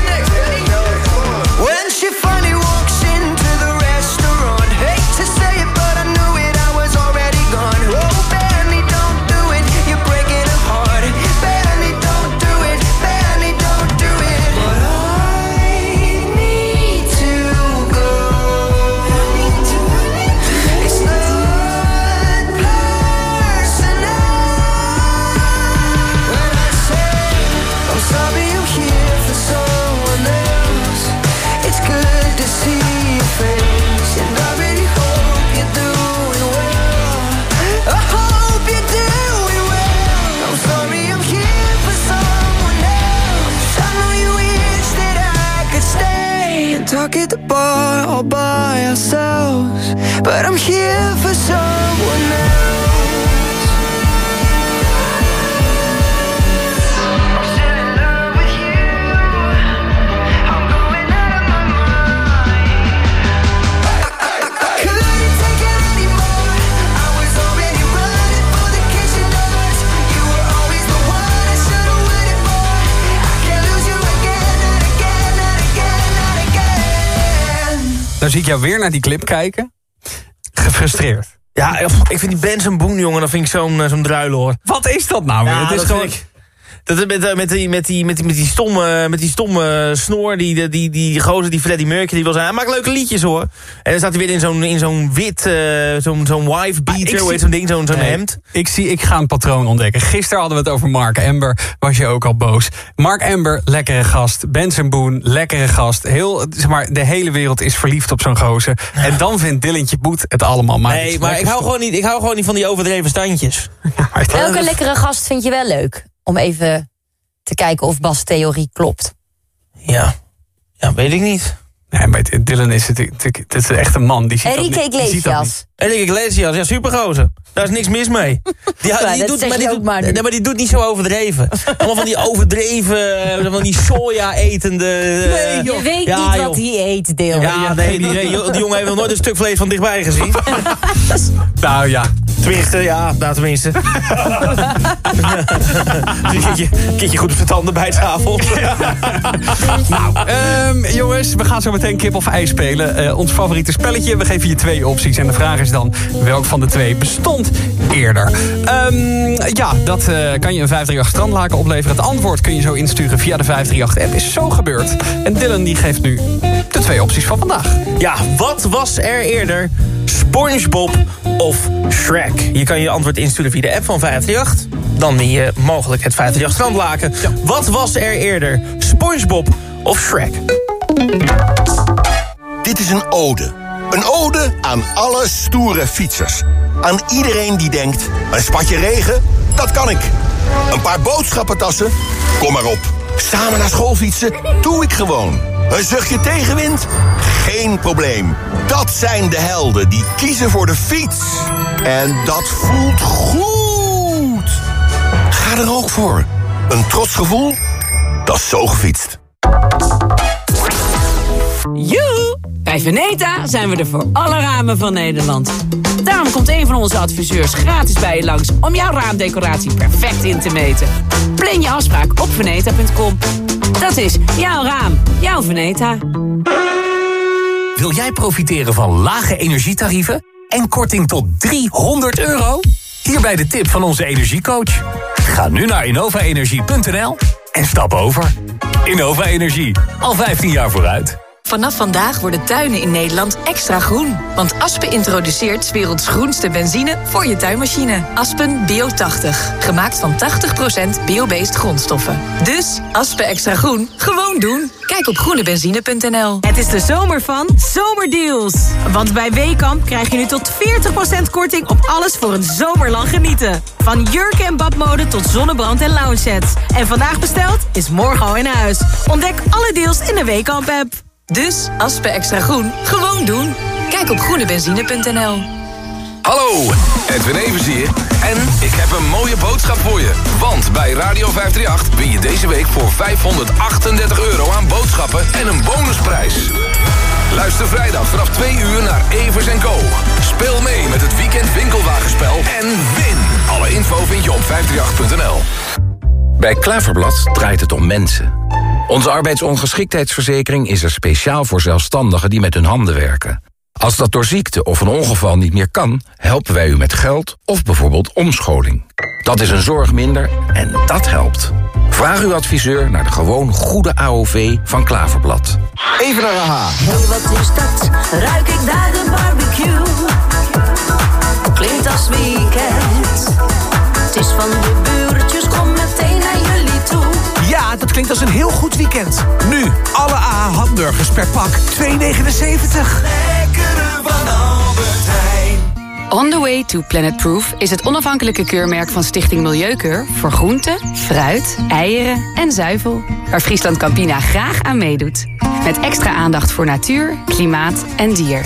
Speaker 11: When she finally walks into the restaurant, hate to say it, but I knew it, I was already gone. Oh, Benny, don't do it, you're breaking her heart. Benny, don't do it, Benny, don't do it. But I need to go. It's not personal. When I say I'm sorry I'm here for someone else, it's good to see your face, and I really hope you're doing well. I hope you're doing well. I'm sorry I'm here for someone else. I know you wish that I could stay and talk at the bar all by ourselves, but I'm here for someone else.
Speaker 8: Dan zie ik jou weer naar die clip kijken. Gefrustreerd.
Speaker 9: Ja, ik vind die Benson Boone, jongen, dat vind ik zo'n zo'n druiloor.
Speaker 8: Wat is dat nou weer?
Speaker 9: Ja,
Speaker 8: Het is
Speaker 9: dat
Speaker 8: gewoon...
Speaker 9: vind ik... Dat is met, met, die, met, die, met, die, met, die stomme, met die stomme snor, die, die, die gozer die Freddie Mercury wil zijn. Hij maakt leuke liedjes, hoor. En dan staat hij weer in zo'n in zo'n wit, uh, zo'n zo'n wife beater, hoe heet zo'n ding, zo'n zo'n
Speaker 8: nee,
Speaker 9: hemd.
Speaker 8: Ik, zie, ik ga een patroon ontdekken. Gisteren hadden we het over Mark Amber, was je ook al boos. Mark Amber, lekkere gast. Benson Boone, lekkere gast. Heel, zeg maar, de hele wereld is verliefd op zo'n gozer. En dan vindt Dillentje Boet het allemaal maar.
Speaker 9: Nee, maar ik hou, gewoon niet, ik hou gewoon niet van die overdreven standjes.
Speaker 5: Welke lekkere gast vind je wel leuk? Om even te kijken of Bas' theorie klopt.
Speaker 9: Ja, ja, weet ik niet.
Speaker 8: Nee, maar Dylan is het, het is echt een man. Die ziet
Speaker 5: Enrique
Speaker 8: dat niet, die ziet dat
Speaker 5: Iglesias.
Speaker 8: niet.
Speaker 9: Enrique Iglesias, ja, supergozer. Daar is niks mis mee. Die,
Speaker 5: Ja,
Speaker 9: die
Speaker 5: dat
Speaker 9: doet,
Speaker 5: zeg
Speaker 9: maar,
Speaker 5: je
Speaker 9: die
Speaker 5: ook
Speaker 9: doet,
Speaker 5: maar nu.
Speaker 9: nee, maar die doet niet zo overdreven. Allemaal van die overdreven, van die soja etende...
Speaker 5: Nee, je weet
Speaker 9: ja,
Speaker 5: niet
Speaker 9: joh.
Speaker 5: wat hij eet, Deel.
Speaker 9: Ja, nee, die, die, die jongen heeft nog nooit een stuk vlees van dichtbij gezien.
Speaker 8: Nou ja.
Speaker 9: Tenminste, ja, nou tenminste. Een keertje, een keertje goed op de tanden bij tafel.
Speaker 8: Nou, um, jongens, we gaan zo meteen kip of ei spelen. Uh, ons favoriete spelletje. We geven je twee opties. En de vraag is dan, welk van de twee bestond eerder? Um, ja, dat uh, kan je een vijf drie acht strandlaken opleveren. Het antwoord kun je zo insturen via de vijf drie acht app. Is zo gebeurd. En Dylan die geeft nu de twee opties van vandaag.
Speaker 9: Ja, wat was er eerder? SpongeBob of Shrek? Je kan je antwoord insturen via de app van vijf drie acht. Dan win je mogelijk het vijf drie acht strandlaken. Ja. Wat was er eerder? SpongeBob of Shrek?
Speaker 14: Dit is een ode. Een ode aan alle stoere fietsers. Aan iedereen die denkt, een spatje regen, dat kan ik. Een paar boodschappentassen, kom maar op. Samen naar school fietsen, doe ik gewoon. Een zuchtje tegenwind? Geen probleem. Dat zijn de helden die kiezen voor de fiets. En dat voelt goed. Ga er ook voor. Een trots gevoel? Dat is zo gefietst.
Speaker 16: Joe! Bij Veneta zijn we er voor alle ramen van Nederland. Daarom Dan komt een van onze adviseurs gratis bij je langs om jouw raamdecoratie perfect in te meten. Plan je afspraak op veneta punt com. Dat is jouw raam, jouw Veneta.
Speaker 2: Wil jij profiteren van lage energietarieven en korting tot driehonderd euro? Hierbij de tip van onze energiecoach. Ga nu naar innova energie punt n l en stap over. Innova Energie, al vijftien jaar vooruit.
Speaker 17: Vanaf vandaag worden tuinen in Nederland extra groen. Want Aspen introduceert 's werelds groenste benzine voor je tuinmachine. Aspen Bio tachtig. Gemaakt van tachtig procent bio-based grondstoffen. Dus Aspen extra groen, gewoon doen. Kijk op groene benzine punt n l.
Speaker 23: Het is de zomer van Zomerdeals. Want bij Weekamp krijg je nu tot veertig procent korting op alles voor een zomerlang genieten. Van jurken en badmode tot zonnebrand en lounge sets. En vandaag besteld is morgen al in huis. Ontdek alle deals in de Weekamp-app.
Speaker 17: Dus Aspen extra groen, gewoon doen. Kijk op groene benzine punt n l.
Speaker 7: Hallo, Edwin Evers hier. En ik heb een mooie boodschap voor je. Want bij Radio vijfhonderdachtendertig win je deze week voor vijfhonderdachtendertig euro aan boodschappen en een bonusprijs. Luister vrijdag vanaf twee uur naar Evers en Co. Speel mee met het weekend winkelwagenspel en win. Alle info vind je op vijfhonderdachtendertig punt n l.
Speaker 18: Bij Klaverblad draait het om mensen. Onze arbeidsongeschiktheidsverzekering is er speciaal voor zelfstandigen die met hun handen werken. Als dat door ziekte of een ongeval niet meer kan, helpen wij u met geld of bijvoorbeeld omscholing. Dat is een zorg minder en dat helpt. Vraag uw adviseur naar de gewoon goede A O V van Klaverblad.
Speaker 6: Even naar A H.
Speaker 11: Hey, wat is dat? Ruik ik daar de barbecue? Klinkt als weekend. Het is van de buurtjes, kom meteen naar jullie toe.
Speaker 2: Ja, dat klinkt als een heel goed weekend. Nu, alle A H hamburgers per pak, twee negenenzeventig.
Speaker 6: Lekkere van Albert Heijn.
Speaker 19: On the Way to Planet Proof is het onafhankelijke keurmerk van Stichting Milieukeur voor groenten, fruit, eieren en zuivel, waar Friesland Campina graag aan meedoet. Met extra aandacht voor natuur, klimaat en dier.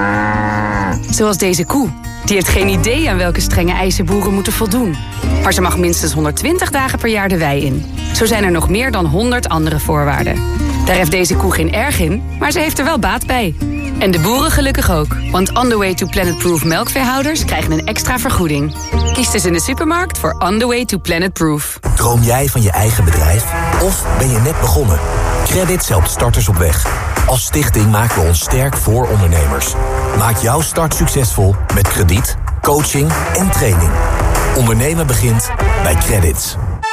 Speaker 19: Zoals deze koe. Die heeft geen idee aan welke strenge eisen boeren moeten voldoen. Maar ze mag minstens honderdtwintig dagen per jaar de wei in. Zo zijn er nog meer dan honderd andere voorwaarden. Daar heeft deze koe geen erg in, maar ze heeft er wel baat bij. En de boeren gelukkig ook. Want On The Way to Planet Proof melkveehouders krijgen een extra vergoeding. Kies dus in de supermarkt voor On The Way to Planet Proof.
Speaker 20: Droom jij van je eigen bedrijf? Of ben je net begonnen? Credits helpt starters op weg. Als stichting maken we ons sterk voor ondernemers. Maak jouw start succesvol met krediet, coaching en training. Ondernemen begint bij Credits.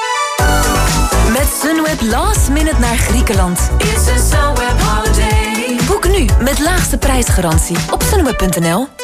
Speaker 24: Met Sunweb last minute naar Griekenland.
Speaker 11: It's a Sunweb holiday.
Speaker 24: Boek nu met laagste prijsgarantie op sunweb punt n l.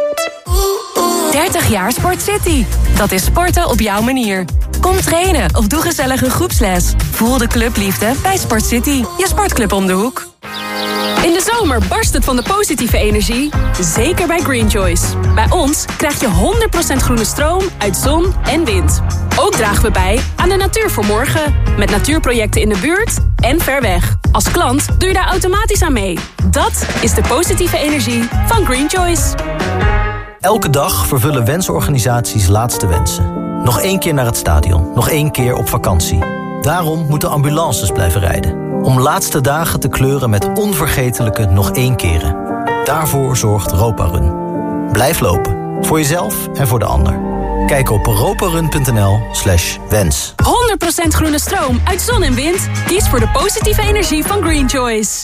Speaker 19: dertig jaar Sport City. Dat is sporten op jouw manier. Kom trainen of doe gezellig een groepsles. Voel de clubliefde bij Sport City. Je sportclub om de hoek.
Speaker 21: In de zomer barst het van de positieve energie. Zeker bij Green Choice. Bij ons krijg je honderd procent groene stroom uit zon en wind. Ook dragen we bij aan de natuur voor morgen. Met natuurprojecten in de buurt en ver weg. Als klant doe je daar automatisch aan mee. Dat is de positieve energie van Green Choice.
Speaker 25: Elke dag vervullen wensorganisaties laatste wensen. Nog één keer naar het stadion. Nog één keer op vakantie. Daarom moeten ambulances blijven rijden. Om laatste dagen te kleuren met onvergetelijke nog één keren. Daarvoor zorgt Roparun. Blijf lopen. Voor jezelf en voor de ander. Kijk op roparun punt n l slash wens.
Speaker 21: honderd procent groene stroom uit zon en wind. Kies voor de positieve energie van Green Choice.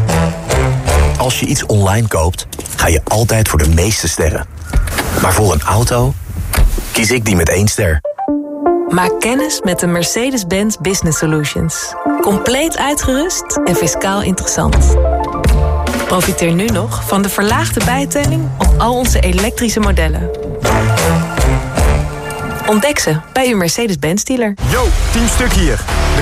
Speaker 25: Als je iets online koopt, ga je altijd voor de meeste sterren. Maar voor een auto kies ik die met één ster.
Speaker 26: Maak kennis met de Mercedes-Benz Business Solutions. Compleet uitgerust en fiscaal interessant. Profiteer nu nog van de verlaagde bijtelling op al onze elektrische modellen. Ontdek ze bij uw Mercedes-Benz dealer.
Speaker 27: Yo, Team Stuk hier.